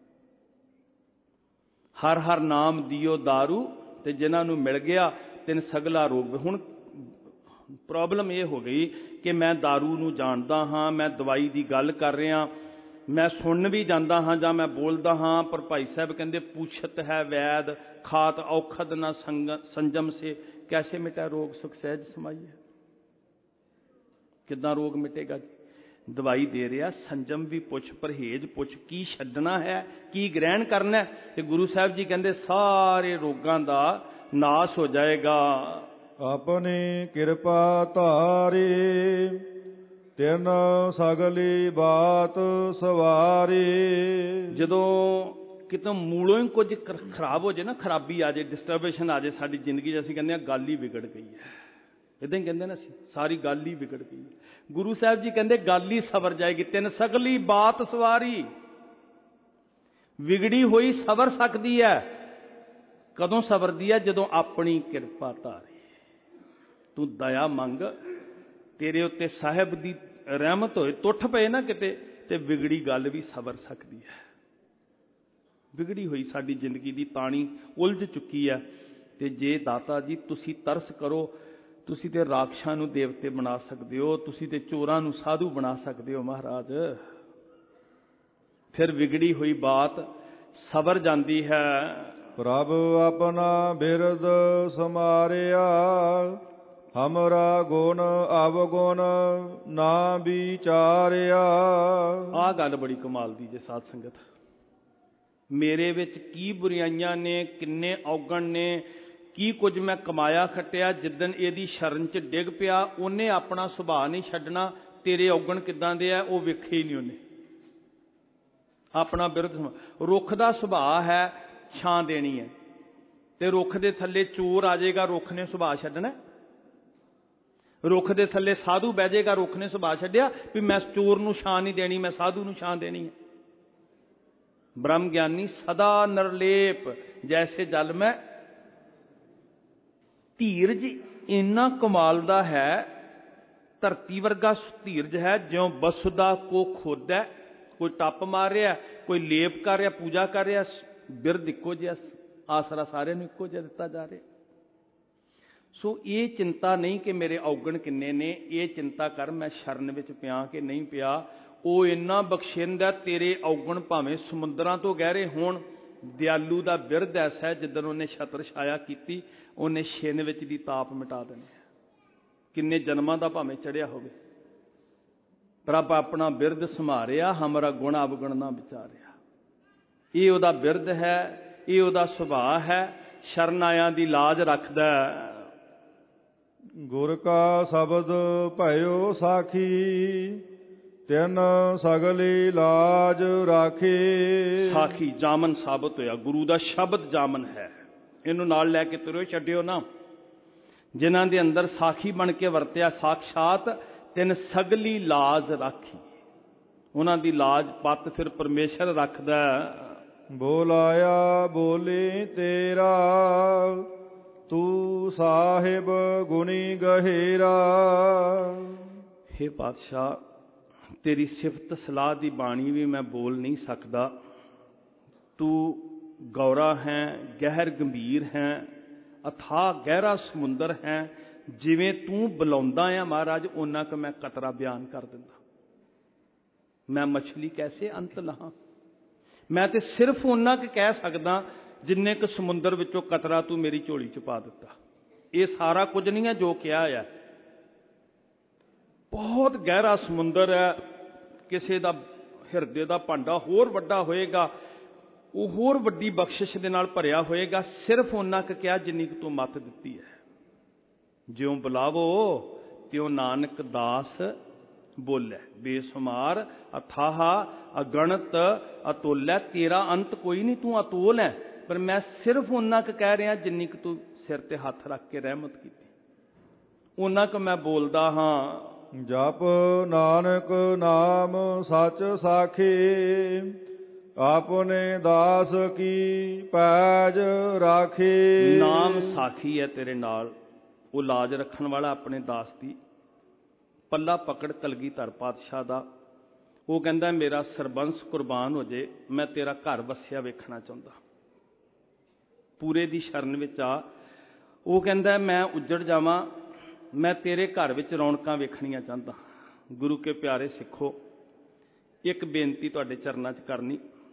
ਹਰ ਹਰ ਨਾਮ ਦਿਓ दारू, ਤੇ ਜਿਨ੍ਹਾਂ ਨੂੰ ਮਿਲ ਗਿਆ ਤਿੰਨ ਸਗਲਾ ਰੋਗ। ਹੁਣ ਪ੍ਰੋਬਲਮ ਇਹ ਹੋ ਗਈ ਕਿ ਮੈਂ दारू ਨੂੰ ਜਾਣਦਾ ਹਾਂ, ਮੈਂ ਦਵਾਈ ਦੀ ਗੱਲ ਕਰ ਰਿਹਾ, ਮੈਂ ਸੁਣ ਵੀ ਜਾਂਦਾ ਹਾਂ ਜਾਂ ਮੈਂ ਬੋਲਦਾ ਹਾਂ, ਪਰ ਭਾਈ ਸਾਹਿਬ ਕਹਿੰਦੇ ਪੁੱਛਤ ਹੈ ਵੈਦ ਖਾਤ ਔਖਦ ਨਾ ਸੰਜਮ ਸੇ ਕੈਸੇ ਮਿਟਾ ਰੋਗ ਸੁਖ ਸਹਿਜ ਸਮਾਈ ਹੈ। ਕਿੱਦਾਂ ਰੋਗ ਮਿਟੇਗਾ ਜੀ? ਦਵਾਈ ਦੇ ਰਿਹਾ, ਸੰਜਮ ਵੀ ਪੁੱਛ, ਪਰਹੇਜ਼ ਪੁੱਛ, ਕੀ ਛੱਡਣਾ ਹੈ, ਕੀ ਗ੍ਰਹਿਣ ਕਰਨਾ। ਤੇ ਗੁਰੂ ਸਾਹਿਬ ਜੀ ਕਹਿੰਦੇ ਸਾਰੇ ਰੋਗਾਂ ਦਾ ਨਾਸ਼ ਹੋ ਜਾਏਗਾ। ਆਪਣੀ ਕਿਰਪਾ ਧਾਰੀ ਤਿਨ ਸਗਲੀ ਬਾਤ ਸਵਾਰੀ। ਜਦੋਂ ਕਿਤੋਂ ਮੂਲੋਂ ਹੀ ਕੁਝ ਖਰਾਬ ਹੋ ਜਾਏ ਨਾ, ਖਰਾਬੀ ਆ ਜਾਏ, ਡਿਸਟਰਬੇਸ਼ਨ ਆ ਜਾਏ ਸਾਡੀ ਜ਼ਿੰਦਗੀ 'ਚ, ਅਸੀਂ ਕਹਿੰਦੇ ਹਾਂ ਗੱਲ ਹੀ ਵਿਗੜ ਗਈ ਹੈ। ਇੱਦਾਂ ਹੀ ਕਹਿੰਦੇ ਨਾ ਅਸੀਂ, ਸਾਰੀ ਗੱਲ ਹੀ ਵਿਗੜ ਗਈ। ਗੁਰੂ ਸਾਹਿਬ ਜੀ ਕਹਿੰਦੇ ਗੱਲ ਹੀ ਸਵਰ ਜਾਏਗੀ। ਤਿੰਨ ਸਗਲੀ ਬਾਤ ਸਵਾਰੀ। ਵਿਗੜੀ ਹੋਈ ਸਵਰ ਸਕਦੀ ਹੈ। ਕਦੋਂ ਸਵਰਦੀ ਹੈ? ਜਦੋਂ ਆਪਣੀ ਕਿਰਪਾ ਧਾਰੇ। ਤੂੰ ਦਇਆ ਮੰਗ, ਤੇਰੇ ਉੱਤੇ ਸਾਹਿਬ ਦੀ ਰਹਿਮਤ ਹੋਏ, ਟੁੱਟ ਪਏ ਨਾ ਕਿਤੇ, ਤੇ ਵਿਗੜੀ ਗੱਲ ਵੀ ਸਵਰ ਸਕਦੀ ਹੈ। ਵਿਗੜੀ ਹੋਈ ਸਾਡੀ ਜ਼ਿੰਦਗੀ ਦੀ ਤਾਣੀ ਉਲਝ ਚੁੱਕੀ ਹੈ। ਤੇ ਜੇ ਦਾਤਾ ਜੀ ਤੁਸੀਂ ਤਰਸ ਕਰੋ, ਤੁਸੀਂ ਤੇ ਰਾਖਸ਼ਾਂ ਨੂੰ ਦੇਵਤੇ ਬਣਾ ਸਕਦੇ ਹੋ, ਤੁਸੀਂ ਤੇ ਚੋਰਾਂ ਨੂੰ ਸਾਧੂ ਬਣਾ ਸਕਦੇ ਹੋ ਮਹਾਰਾਜ। ਫਿਰ ਵਿਗੜੀ ਹੋਈ ਬਾਤ ਸਵਰ ਜਾਂਦੀ ਹੈ। ਪ੍ਰਭ ਆਪਣਾ ਬਿਰਦ ਸਮਾਰਿਆ, ਹਮਰਾ ਗੁਣ ਅਵਗੁਣ ਨਾ ਵਿਚਾਰਿਆ। ਆਹ ਗੱਲ ਬੜੀ ਕਮਾਲ ਦੀ ਜੇ ਸਾਧ ਸੰਗਤ। ਮੇਰੇ ਵਿੱਚ ਕੀ ਬੁਰਾਈਆਂ ਨੇ, ਕਿੰਨੇ ਔਗਣ ਨੇ, ਕੀ ਕੁਝ ਮੈਂ ਕਮਾਇਆ ਖੱਟਿਆ। ਜਿੱਦਣ ਇਹਦੀ ਸ਼ਰਨ 'ਚ ਡਿੱਗ ਪਿਆ, ਉਹਨੇ ਆਪਣਾ ਸੁਭਾਅ ਨਹੀਂ ਛੱਡਣਾ। ਤੇਰੇ ਔਗਣ ਕਿੱਦਾਂ ਦੇ ਆ ਉਹ ਵੇਖੇ ਹੀ ਨਹੀਂ ਉਹਨੇ। ਆਪਣਾ ਬਿਰਧ ਰੁੱਖ ਦਾ ਸੁਭਾਅ ਹੈ ਛਾਂ ਦੇਣੀ ਹੈ, ਤੇ ਰੁੱਖ ਦੇ ਥੱਲੇ ਚੋਰ ਆ ਜਾਏਗਾ, ਰੁੱਖ ਨੇ ਸੁਭਾਅ ਛੱਡਣਾ। ਰੁੱਖ ਦੇ ਥੱਲੇ ਸਾਧੂ ਬਹਿ ਜਾਏਗਾ, ਰੁੱਖ ਨੇ ਸੁਭਾਅ ਛੱਡਿਆ ਵੀ ਮੈਂ ਚੋਰ ਨੂੰ ਛਾਂ ਨਹੀਂ ਦੇਣੀ, ਮੈਂ ਸਾਧੂ ਨੂੰ ਛਾਂ ਦੇਣੀ ਹੈ। ਬ੍ਰਹਮ ਗਿਆਨੀ ਸਦਾ ਨਿਰਲੇਪ ਜੈਸੇ ਜਲ ਮੈਂ। ਧੀਰਜ ਇੰਨਾ ਕਮਾਲ ਦਾ ਹੈ, ਧਰਤੀ ਵਰਗਾ ਧੀਰਜ ਹੈ, ਜਿਉਂ ਬਸੁਦਾ ਕੋ ਖੋਦੈ। ਕੋਈ ਟੱਪ ਮਾਰ ਰਿਹਾ, ਕੋਈ ਲੇਪ ਕਰ ਰਿਹਾ, ਪੂਜਾ ਕਰ ਰਿਹਾ। ਬਿਰਧ ਇੱਕੋ ਜਿਹਾ, ਆਸਰਾ ਸਾਰਿਆਂ ਨੂੰ ਇੱਕੋ ਜਿਹਾ ਦਿੱਤਾ ਜਾ ਰਿਹਾ। ਸੋ ਇਹ ਚਿੰਤਾ ਨਹੀਂ ਕਿ ਮੇਰੇ ਔਗਣ ਕਿੰਨੇ ਨੇ, ਇਹ ਚਿੰਤਾ ਕਰ ਮੈਂ ਸ਼ਰਨ ਵਿੱਚ ਪਿਆ ਕਿ ਨਹੀਂ ਪਿਆ। ਉਹ ਇੰਨਾ ਬਖਸ਼ਿੰਦਾ, ਤੇਰੇ ਔਗਣ ਭਾਵੇਂ ਸਮੁੰਦਰਾਂ ਤੋਂ ਗਹਿਰੇ ਹੋਣ। ਦਿਆਲੂ ਦਾ ਬਿਰਧ ਐਸਾ ਹੈ, ਜਿੱਦਣ ਉਹਨੇ ਛਤਰ ਛਾਇਆ ਕੀਤੀ, ਉਹਨੇ ਛਿੰਨ ਵਿੱਚ ਦੀ ਤਾਪ ਮਿਟਾ ਦੇਣੀ। ਕਿੰਨੇ ਜਨਮਾਂ ਦਾ ਭਾਵੇਂ ਚੜਿਆ ਹੋਵੇ, ਪ੍ਰਭ ਆਪਣਾ ਬਿਰਧ ਸੰਭਾਰਿਆ, ਹਮਾਰਾ ਗੁਣ ਅਵਗੁਣ ਨਾ ਵਿਚਾਰਿਆ। ਇਹ ਉਹਦਾ ਬਿਰਧ ਹੈ, ਇਹ ਉਹਦਾ ਸੁਭਾਅ ਹੈ। ਸ਼ਰਨ ਆਇਆਂ ਦੀ ਲਾਜ ਰੱਖਦਾ। ਗੁਰ ਕਾ ਸ਼ਬਦ ਭਇਓ ਸਾਖੀ, ਤਿੰਨ ਸਗਲੀ ਲਾਜ ਰਾਖੀ। ਸਾਖੀ ਜਾਮਨ ਸਾਬਤ ਹੋਇਆ, ਗੁਰੂ ਦਾ ਸ਼ਬਦ ਜਾਮਨ ਹੈ। ਇਹਨੂੰ ਨਾਲ ਲੈ ਕੇ ਤੁਰਿਓ, ਛੱਡਿਓ ਨਾ। ਜਿਨ੍ਹਾਂ ਦੇ ਅੰਦਰ ਸਾਖੀ ਬਣ ਕੇ ਵਰਤਿਆ ਸਾਖਸ਼ਾਤ, ਤਿੰਨ ਸਗਲੀ ਲਾਜ ਰਾਖੀ। ਉਹਨਾਂ ਦੀ ਲਾਜ ਪੱਤ ਫਿਰ ਪਰਮੇਸ਼ਰ ਰੱਖਦਾ। ਬੋਲਾਇਆ ਬੋਲੇ ਤੇਰਾ, ਤੂੰ ਸਾਹਿਬ ਗੁਣੀ ਗਹਿਰਾ। ਹੇ ਪਾਤਸ਼ਾਹ, ਤੇਰੀ ਸਿਫਤ ਸਲਾਹ ਦੀ ਬਾਣੀ ਵੀ ਮੈਂ ਬੋਲ ਨਹੀਂ ਸਕਦਾ। ਤੂੰ ਗੌਰਾ ਹੈ, ਗਹਿਰ ਗੰਭੀਰ ਹੈ, ਅਥਾਹ ਗਹਿਰਾ ਸਮੁੰਦਰ ਹੈ। ਜਿਵੇਂ ਤੂੰ ਬੁਲਾਉਂਦਾ ਆ ਮਹਾਰਾਜ, ਓਨਾ ਕੁ ਮੈਂ ਕਤਰਾ ਬਿਆਨ ਕਰ ਦਿੰਦਾ। ਮੈਂ ਮਛਲੀ ਕੈਸੇ ਅੰਤ ਲਹਾਂ। ਮੈਂ ਤੇ ਸਿਰਫ ਓਨਾ ਕੁ ਕਹਿ ਸਕਦਾ ਜਿੰਨੇ ਕੁ ਸਮੁੰਦਰ ਵਿੱਚੋਂ ਕਤਰਾ ਤੂੰ ਮੇਰੀ ਝੋਲੀ 'ਚ ਪਾ ਦਿੱਤਾ। ਇਹ ਸਾਰਾ ਕੁਝ ਨਹੀਂ ਹੈ ਜੋ ਕਿਹਾ ਆ। ਬਹੁਤ ਗਹਿਰਾ ਸਮੁੰਦਰ ਹੈ। ਕਿਸੇ ਦਾ ਹਿਰਦੇ ਦਾ ਭਾਂਡਾ ਹੋਰ ਵੱਡਾ ਹੋਏਗਾ, ਉਹ ਹੋਰ ਵੱਡੀ ਬਖਸ਼ਿਸ਼ ਦੇ ਨਾਲ ਭਰਿਆ ਹੋਏਗਾ। ਸਿਰਫ ਓਨਾ ਕੁ ਕਿਹਾ ਜਿੰਨੀ ਕੁ ਤੂੰ ਮੱਤ ਦਿੱਤੀ ਹੈ। ਜਿਉਂ ਬੁਲਾਵੋ ਤਿਉਂ ਨਾਨਕ ਦਾਸ ਬੋਲੇ, ਬੇਸ਼ੁਮਾਰ ਅਥਾਹ ਅਗਣਤ ਅਤੁੱਲ ਹੈ। ਤੇਰਾ ਅੰਤ ਕੋਈ ਨਹੀਂ, ਤੂੰ ਅਤੋਲ ਹੈ। ਪਰ ਮੈਂ ਸਿਰਫ ਓਨਾ ਕੁ ਕਹਿ ਰਿਹਾ ਜਿੰਨੀ ਕੁ ਤੂੰ ਸਿਰ ਤੇ ਹੱਥ ਰੱਖ ਕੇ ਰਹਿਮਤ ਕੀਤੀ, ਓਨਾ ਕੁ ਮੈਂ ਬੋਲਦਾ ਹਾਂ। ਜਪ ਨਾਨਕ ਨਾਮ ਸਚ ਸਾਖੀ, ਆਪਣੇ ਦਾਸ ਕੀ ਪੈਜ ਰਾਖੀ। ਨਾਮ ਸਾਖੀ ਹੈ ਤੇਰੇ ਨਾਲ, ਉਹ ਲਾਜ ਰੱਖਣ ਵਾਲਾ ਆਪਣੇ ਦਾਸ ਦੀ। ਪੱਲਾ ਪਕੜ ਕਲਗੀਧਰ ਪਾਤਸ਼ਾਹ ਦਾ। ਉਹ ਕਹਿੰਦਾ ਮੇਰਾ ਸਰਬੰਸ ਕੁਰਬਾਨ ਹੋ ਜੇ, ਮੈਂ ਤੇਰਾ ਘਰ ਵਸਿਆ ਵੇਖਣਾ ਚਾਹੁੰਦਾ। ਪੂਰੇ ਦੀ ਸ਼ਰਨ ਵਿੱਚ ਆ। ਉਹ ਕਹਿੰਦਾ ਮੈਂ ਉੱਜੜ ਜਾਵਾਂ, ਮੈਂ ਤੇਰੇ ਘਰ ਵਿੱਚ ਰੌਣਕਾਂ ਵੇਖਣੀਆਂ ਚਾਹੁੰਦਾ। ਗੁਰੂ ਕੇ ਪਿਆਰੇ ਸਿੱਖੋ, ਇੱਕ ਬੇਨਤੀ ਤੁਹਾਡੇ ਚਰਨਾਂ 'ਚ ਕਰਨੀ।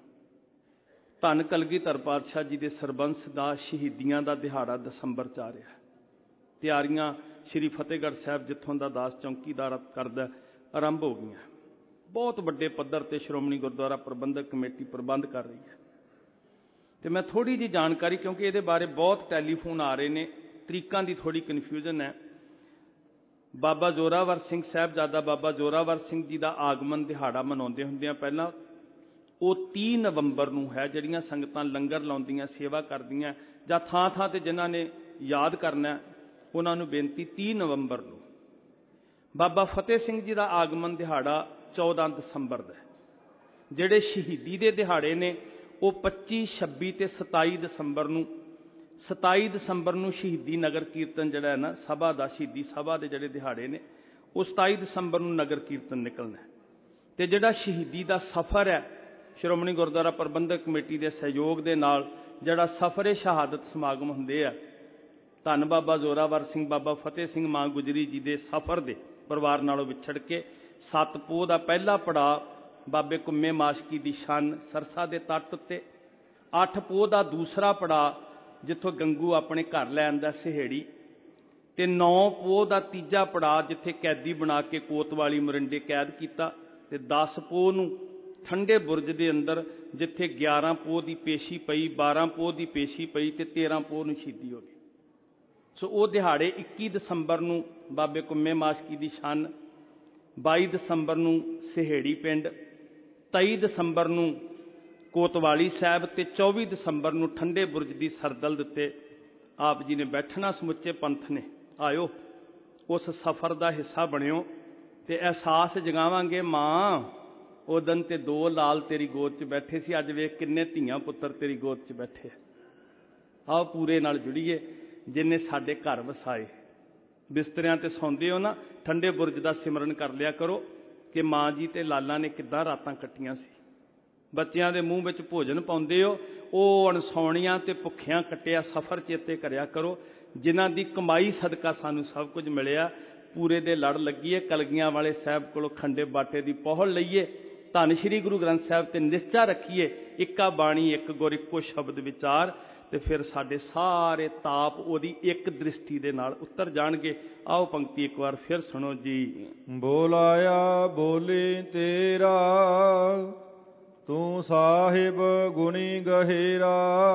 ਧੰਨ ਕਲਗੀਧਰ ਪਾਤਸ਼ਾਹ ਜੀ ਦੇ ਸਰਬੰਸ ਦਾ ਸ਼ਹੀਦੀਆਂ ਦਾ ਦਿਹਾੜਾ ਦਸੰਬਰ 'ਚ ਆ ਰਿਹਾ। ਤਿਆਰੀਆਂ ਸ਼੍ਰੀ ਫਤਿਹਗੜ੍ਹ ਸਾਹਿਬ, ਜਿੱਥੋਂ ਦਾ ਦਾਸ ਚੌਂਕੀਦਾਰ ਕਰਦਾ, ਆਰੰਭ ਹੋ ਗਈਆਂ। ਬਹੁਤ ਵੱਡੇ ਪੱਧਰ 'ਤੇ ਸ਼੍ਰੋਮਣੀ ਗੁਰਦੁਆਰਾ ਪ੍ਰਬੰਧਕ ਕਮੇਟੀ ਪ੍ਰਬੰਧ ਕਰ ਰਹੀ ਹੈ। ਅਤੇ ਮੈਂ ਥੋੜ੍ਹੀ ਜਿਹੀ ਜਾਣਕਾਰੀ, ਕਿਉਂਕਿ ਇਹਦੇ ਬਾਰੇ ਬਹੁਤ ਟੈਲੀਫੋਨ ਆ ਰਹੇ ਨੇ, ਤਰੀਕਾਂ ਦੀ ਥੋੜ੍ਹੀ ਕਨਫਿਊਜ਼ਨ ਹੈ। ਬਾਬਾ ਜ਼ੋਰਾਵਰ ਸਿੰਘ ਸਾਹਿਬਜ਼ਾਦਾ ਬਾਬਾ ਜ਼ੋਰਾਵਰ ਸਿੰਘ ਜੀ ਦਾ ਆਗਮਨ ਦਿਹਾੜਾ ਮਨਾਉਂਦੇ ਹੁੰਦੇ ਆ ਪਹਿਲਾਂ, ਉਹ ਤੀਹ ਨਵੰਬਰ ਨੂੰ ਹੈ। ਜਿਹੜੀਆਂ ਸੰਗਤਾਂ ਲੰਗਰ ਲਾਉਂਦੀਆਂ, ਸੇਵਾ ਕਰਦੀਆਂ, ਜਾਂ ਥਾਂ ਥਾਂ 'ਤੇ ਜਿਨ੍ਹਾਂ ਨੇ ਯਾਦ ਕਰਨਾ, ਉਹਨਾਂ ਨੂੰ ਬੇਨਤੀ ਤੀਹ ਨਵੰਬਰ ਨੂੰ। ਬਾਬਾ ਫਤਿਹ ਸਿੰਘ ਜੀ ਦਾ ਆਗਮਨ ਦਿਹਾੜਾ ਚੌਦਾਂ ਦਸੰਬਰ ਦਾ। ਜਿਹੜੇ ਸ਼ਹੀਦੀ ਦੇ ਦਿਹਾੜੇ ਨੇ ਉਹ ਪੱਚੀ, ਛੱਬੀ ਅਤੇ ਸਤਾਈ ਦਸੰਬਰ ਨੂੰ। ਸਤਾਈ ਦਸੰਬਰ ਨੂੰ ਸ਼ਹੀਦੀ ਨਗਰ ਕੀਰਤਨ ਜਿਹੜਾ ਹੈ ਨਾ ਸਭਾ ਦਾ, ਸ਼ਹੀਦੀ ਸਭਾ ਦੇ ਜਿਹੜੇ ਦਿਹਾੜੇ ਨੇ, ਉਹ ਸਤਾਈ ਦਸੰਬਰ ਨੂੰ ਨਗਰ ਕੀਰਤਨ ਨਿਕਲਣਾ। ਅਤੇ ਜਿਹੜਾ ਸ਼ਹੀਦੀ ਦਾ ਸਫ਼ਰ ਹੈ, ਸ਼੍ਰੋਮਣੀ ਗੁਰਦੁਆਰਾ ਪ੍ਰਬੰਧਕ ਕਮੇਟੀ ਦੇ ਸਹਿਯੋਗ ਦੇ ਨਾਲ ਜਿਹੜਾ ਸਫ਼ਰ-ਏ ਸ਼ਹਾਦਤ ਸਮਾਗਮ ਹੁੰਦੇ ਆ, ਧੰਨ ਬਾਬਾ ਜ਼ੋਰਾਵਰ ਸਿੰਘ, ਬਾਬਾ ਫਤਿਹ ਸਿੰਘ, ਮਾਂ ਗੁਜਰੀ ਜੀ ਦੇ ਸਫ਼ਰ ਦੇ ਪਰਿਵਾਰ ਨਾਲੋਂ ਵਿਛੜ ਕੇ ਸੱਤ ਪੋਹ ਦਾ ਪਹਿਲਾ ਪੜਾਅ ਬਾਬੇ ਕੁੰਮੇ ਮਾਸ਼ਕੀ ਦੀ ਸ਼ਾਨ ਸਰਸਾ ਦੇ ਤੱਟ ਉੱਤੇ, ਅੱਠ ਪੋਹ ਦਾ ਦੂਸਰਾ ਪੜਾਅ ਜਿੱਥੋਂ ਗੰਗੂ ਆਪਣੇ ਘਰ ਲੈ ਆਂਦਾ ਸਿਹੇੜੀ, ਅਤੇ ਨੌ ਪੋਹ ਦਾ ਤੀਜਾ ਪੜਾਅ ਜਿੱਥੇ ਕੈਦੀ ਬਣਾ ਕੇ ਕੋਤਵਾਲੀ ਮੋਰਿੰਡੇ ਕੈਦ ਕੀਤਾ, ਅਤੇ ਦਸ ਪੋਹ ਨੂੰ ਠੰਡੇ ਬੁਰਜ ਦੇ ਅੰਦਰ ਜਿੱਥੇ ਗਿਆਰਾਂ ਪੋਹ ਦੀ ਪੇਸ਼ੀ ਪਈ, ਬਾਰਾਂ ਪੋਹ ਦੀ ਪੇਸ਼ੀ ਪਈ, ਅਤੇ ਤੇਰਾਂ ਪੋਹ ਨੂੰ ਸ਼ਹੀਦੀ ਹੋ ਗਈ। ਸੋ ਉਹ ਦਿਹਾੜੇ ਇੱਕੀ ਦਸੰਬਰ ਨੂੰ ਬਾਬੇ ਕੁੰਮੇ ਮਾਸ਼ਕੀ ਦੀ ਸ਼ਾਨ, ਬਾਈ ਦਸੰਬਰ ਨੂੰ ਸਿਹੇੜੀ ਪਿੰਡ, ਤੇਈ ਦਸੰਬਰ ਨੂੰ ਕੋਤਵਾਲੀ ਸਾਹਿਬ, ਅਤੇ ਚੌਵੀ ਦਸੰਬਰ ਨੂੰ ਠੰਡੇ ਬੁਰਜ ਦੀ ਸਰਦਲ ਦੇ ਉੱਤੇ ਆਪ ਜੀ ਨੇ ਬੈਠਣਾ। ਸਮੁੱਚੇ ਪੰਥ ਨੇ ਆਇਓ, ਉਸ ਸਫ਼ਰ ਦਾ ਹਿੱਸਾ ਬਣਿਓ, ਅਤੇ ਅਹਿਸਾਸ ਜਗਾਵਾਂਗੇ ਮਾਂ ਉਦਣ ਤੇ ਦੋ ਲਾਲ ਤੇਰੀ ਗੋਦ 'ਚ ਬੈਠੇ ਸੀ, ਅੱਜ ਵੇਖ ਕਿੰਨੇ ਧੀਆਂ ਪੁੱਤਰ ਤੇਰੀ ਗੋਦ 'ਚ ਬੈਠੇ। ਆਓ ਪੂਰੇ ਨਾਲ ਜੁੜੀਏ, ਜਿਹਨੇ ਸਾਡੇ ਘਰ ਵਸਾਏ। ਬਿਸਤਰਿਆਂ 'ਤੇ ਸੌਂਦੇ ਹੋ ਨਾ, ਠੰਡੇ ਬੁਰਜ ਦਾ ਸਿਮਰਨ ਕਰ ਲਿਆ ਕਰੋ ਕਿ ਮਾਂ ਜੀ ਅਤੇ ਲਾਲਾਂ ਨੇ ਕਿੱਦਾਂ ਰਾਤਾਂ ਕੱਟੀਆਂ ਸੀ। ਬੱਚਿਆਂ ਦੇ ਮੂੰਹ ਵਿੱਚ ਭੋਜਨ ਪਾਉਂਦੇ ਹੋ, ਉਹ ਅਣਸੌਣੀਆਂ ਅਤੇ ਭੁੱਖਿਆਂ ਕੱਟਿਆ ਸਫ਼ਰ ਚੇਤੇ ਕਰਿਆ ਕਰੋ, ਜਿਨ੍ਹਾਂ ਦੀ ਕਮਾਈ ਸਦਕਾ ਸਾਨੂੰ ਸਭ ਕੁਝ ਮਿਲਿਆ। ਪੂਰੇ ਦੇ ਲੜ ਲੱਗੀਏ, ਕਲਗੀਆਂ ਵਾਲੇ ਸਾਹਿਬ ਕੋਲੋਂ ਖੰਡੇ ਬਾਟੇ ਦੀ ਪਹੁਲ ਲਈਏ, ਧੰਨ ਸ਼੍ਰੀ ਗੁਰੂ ਗ੍ਰੰਥ ਸਾਹਿਬ 'ਤੇ ਨਿਸ਼ਚਾ ਰੱਖੀਏ, ਇੱਕਾ ਬਾਣੀ ਇੱਕ ਗੁਰ ਇੱਕੋ ਸ਼ਬਦ ਵਿਚਾਰ, ਅਤੇ ਫਿਰ ਸਾਡੇ ਸਾਰੇ ਤਾਪ ਉਹਦੀ ਇੱਕ ਦ੍ਰਿਸ਼ਟੀ ਦੇ ਨਾਲ ਉਤਰ ਜਾਣਗੇ। ਆਓ ਪੰਕਤੀ ਇੱਕ ਵਾਰ ਫਿਰ ਸੁਣੋ ਜੀ। ਬੋਲਾਇਆ ਬੋਲੇ ਤੇਰਾ, ਤੂੰ ਸਾਹਿਬ ਗੁਣੀ ਗਹਿਰਾ,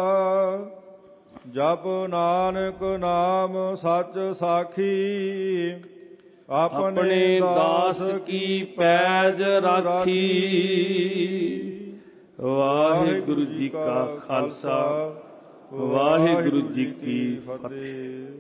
ਜਪ ਨਾਨਕ ਨਾਮ ਸਚ ਸਾਖੀ, ਆਪਣੇ ਦਾਸ ਕੀ ਪੈਜ ਰਾਖੀ। ਵਾਹਿਗੁਰੂ ਜੀ ਕਾ ਖਾਲਸਾ, ਵਾਹਿਗੁਰੂ ਜੀ ਕੀ ਫਤਿਹ।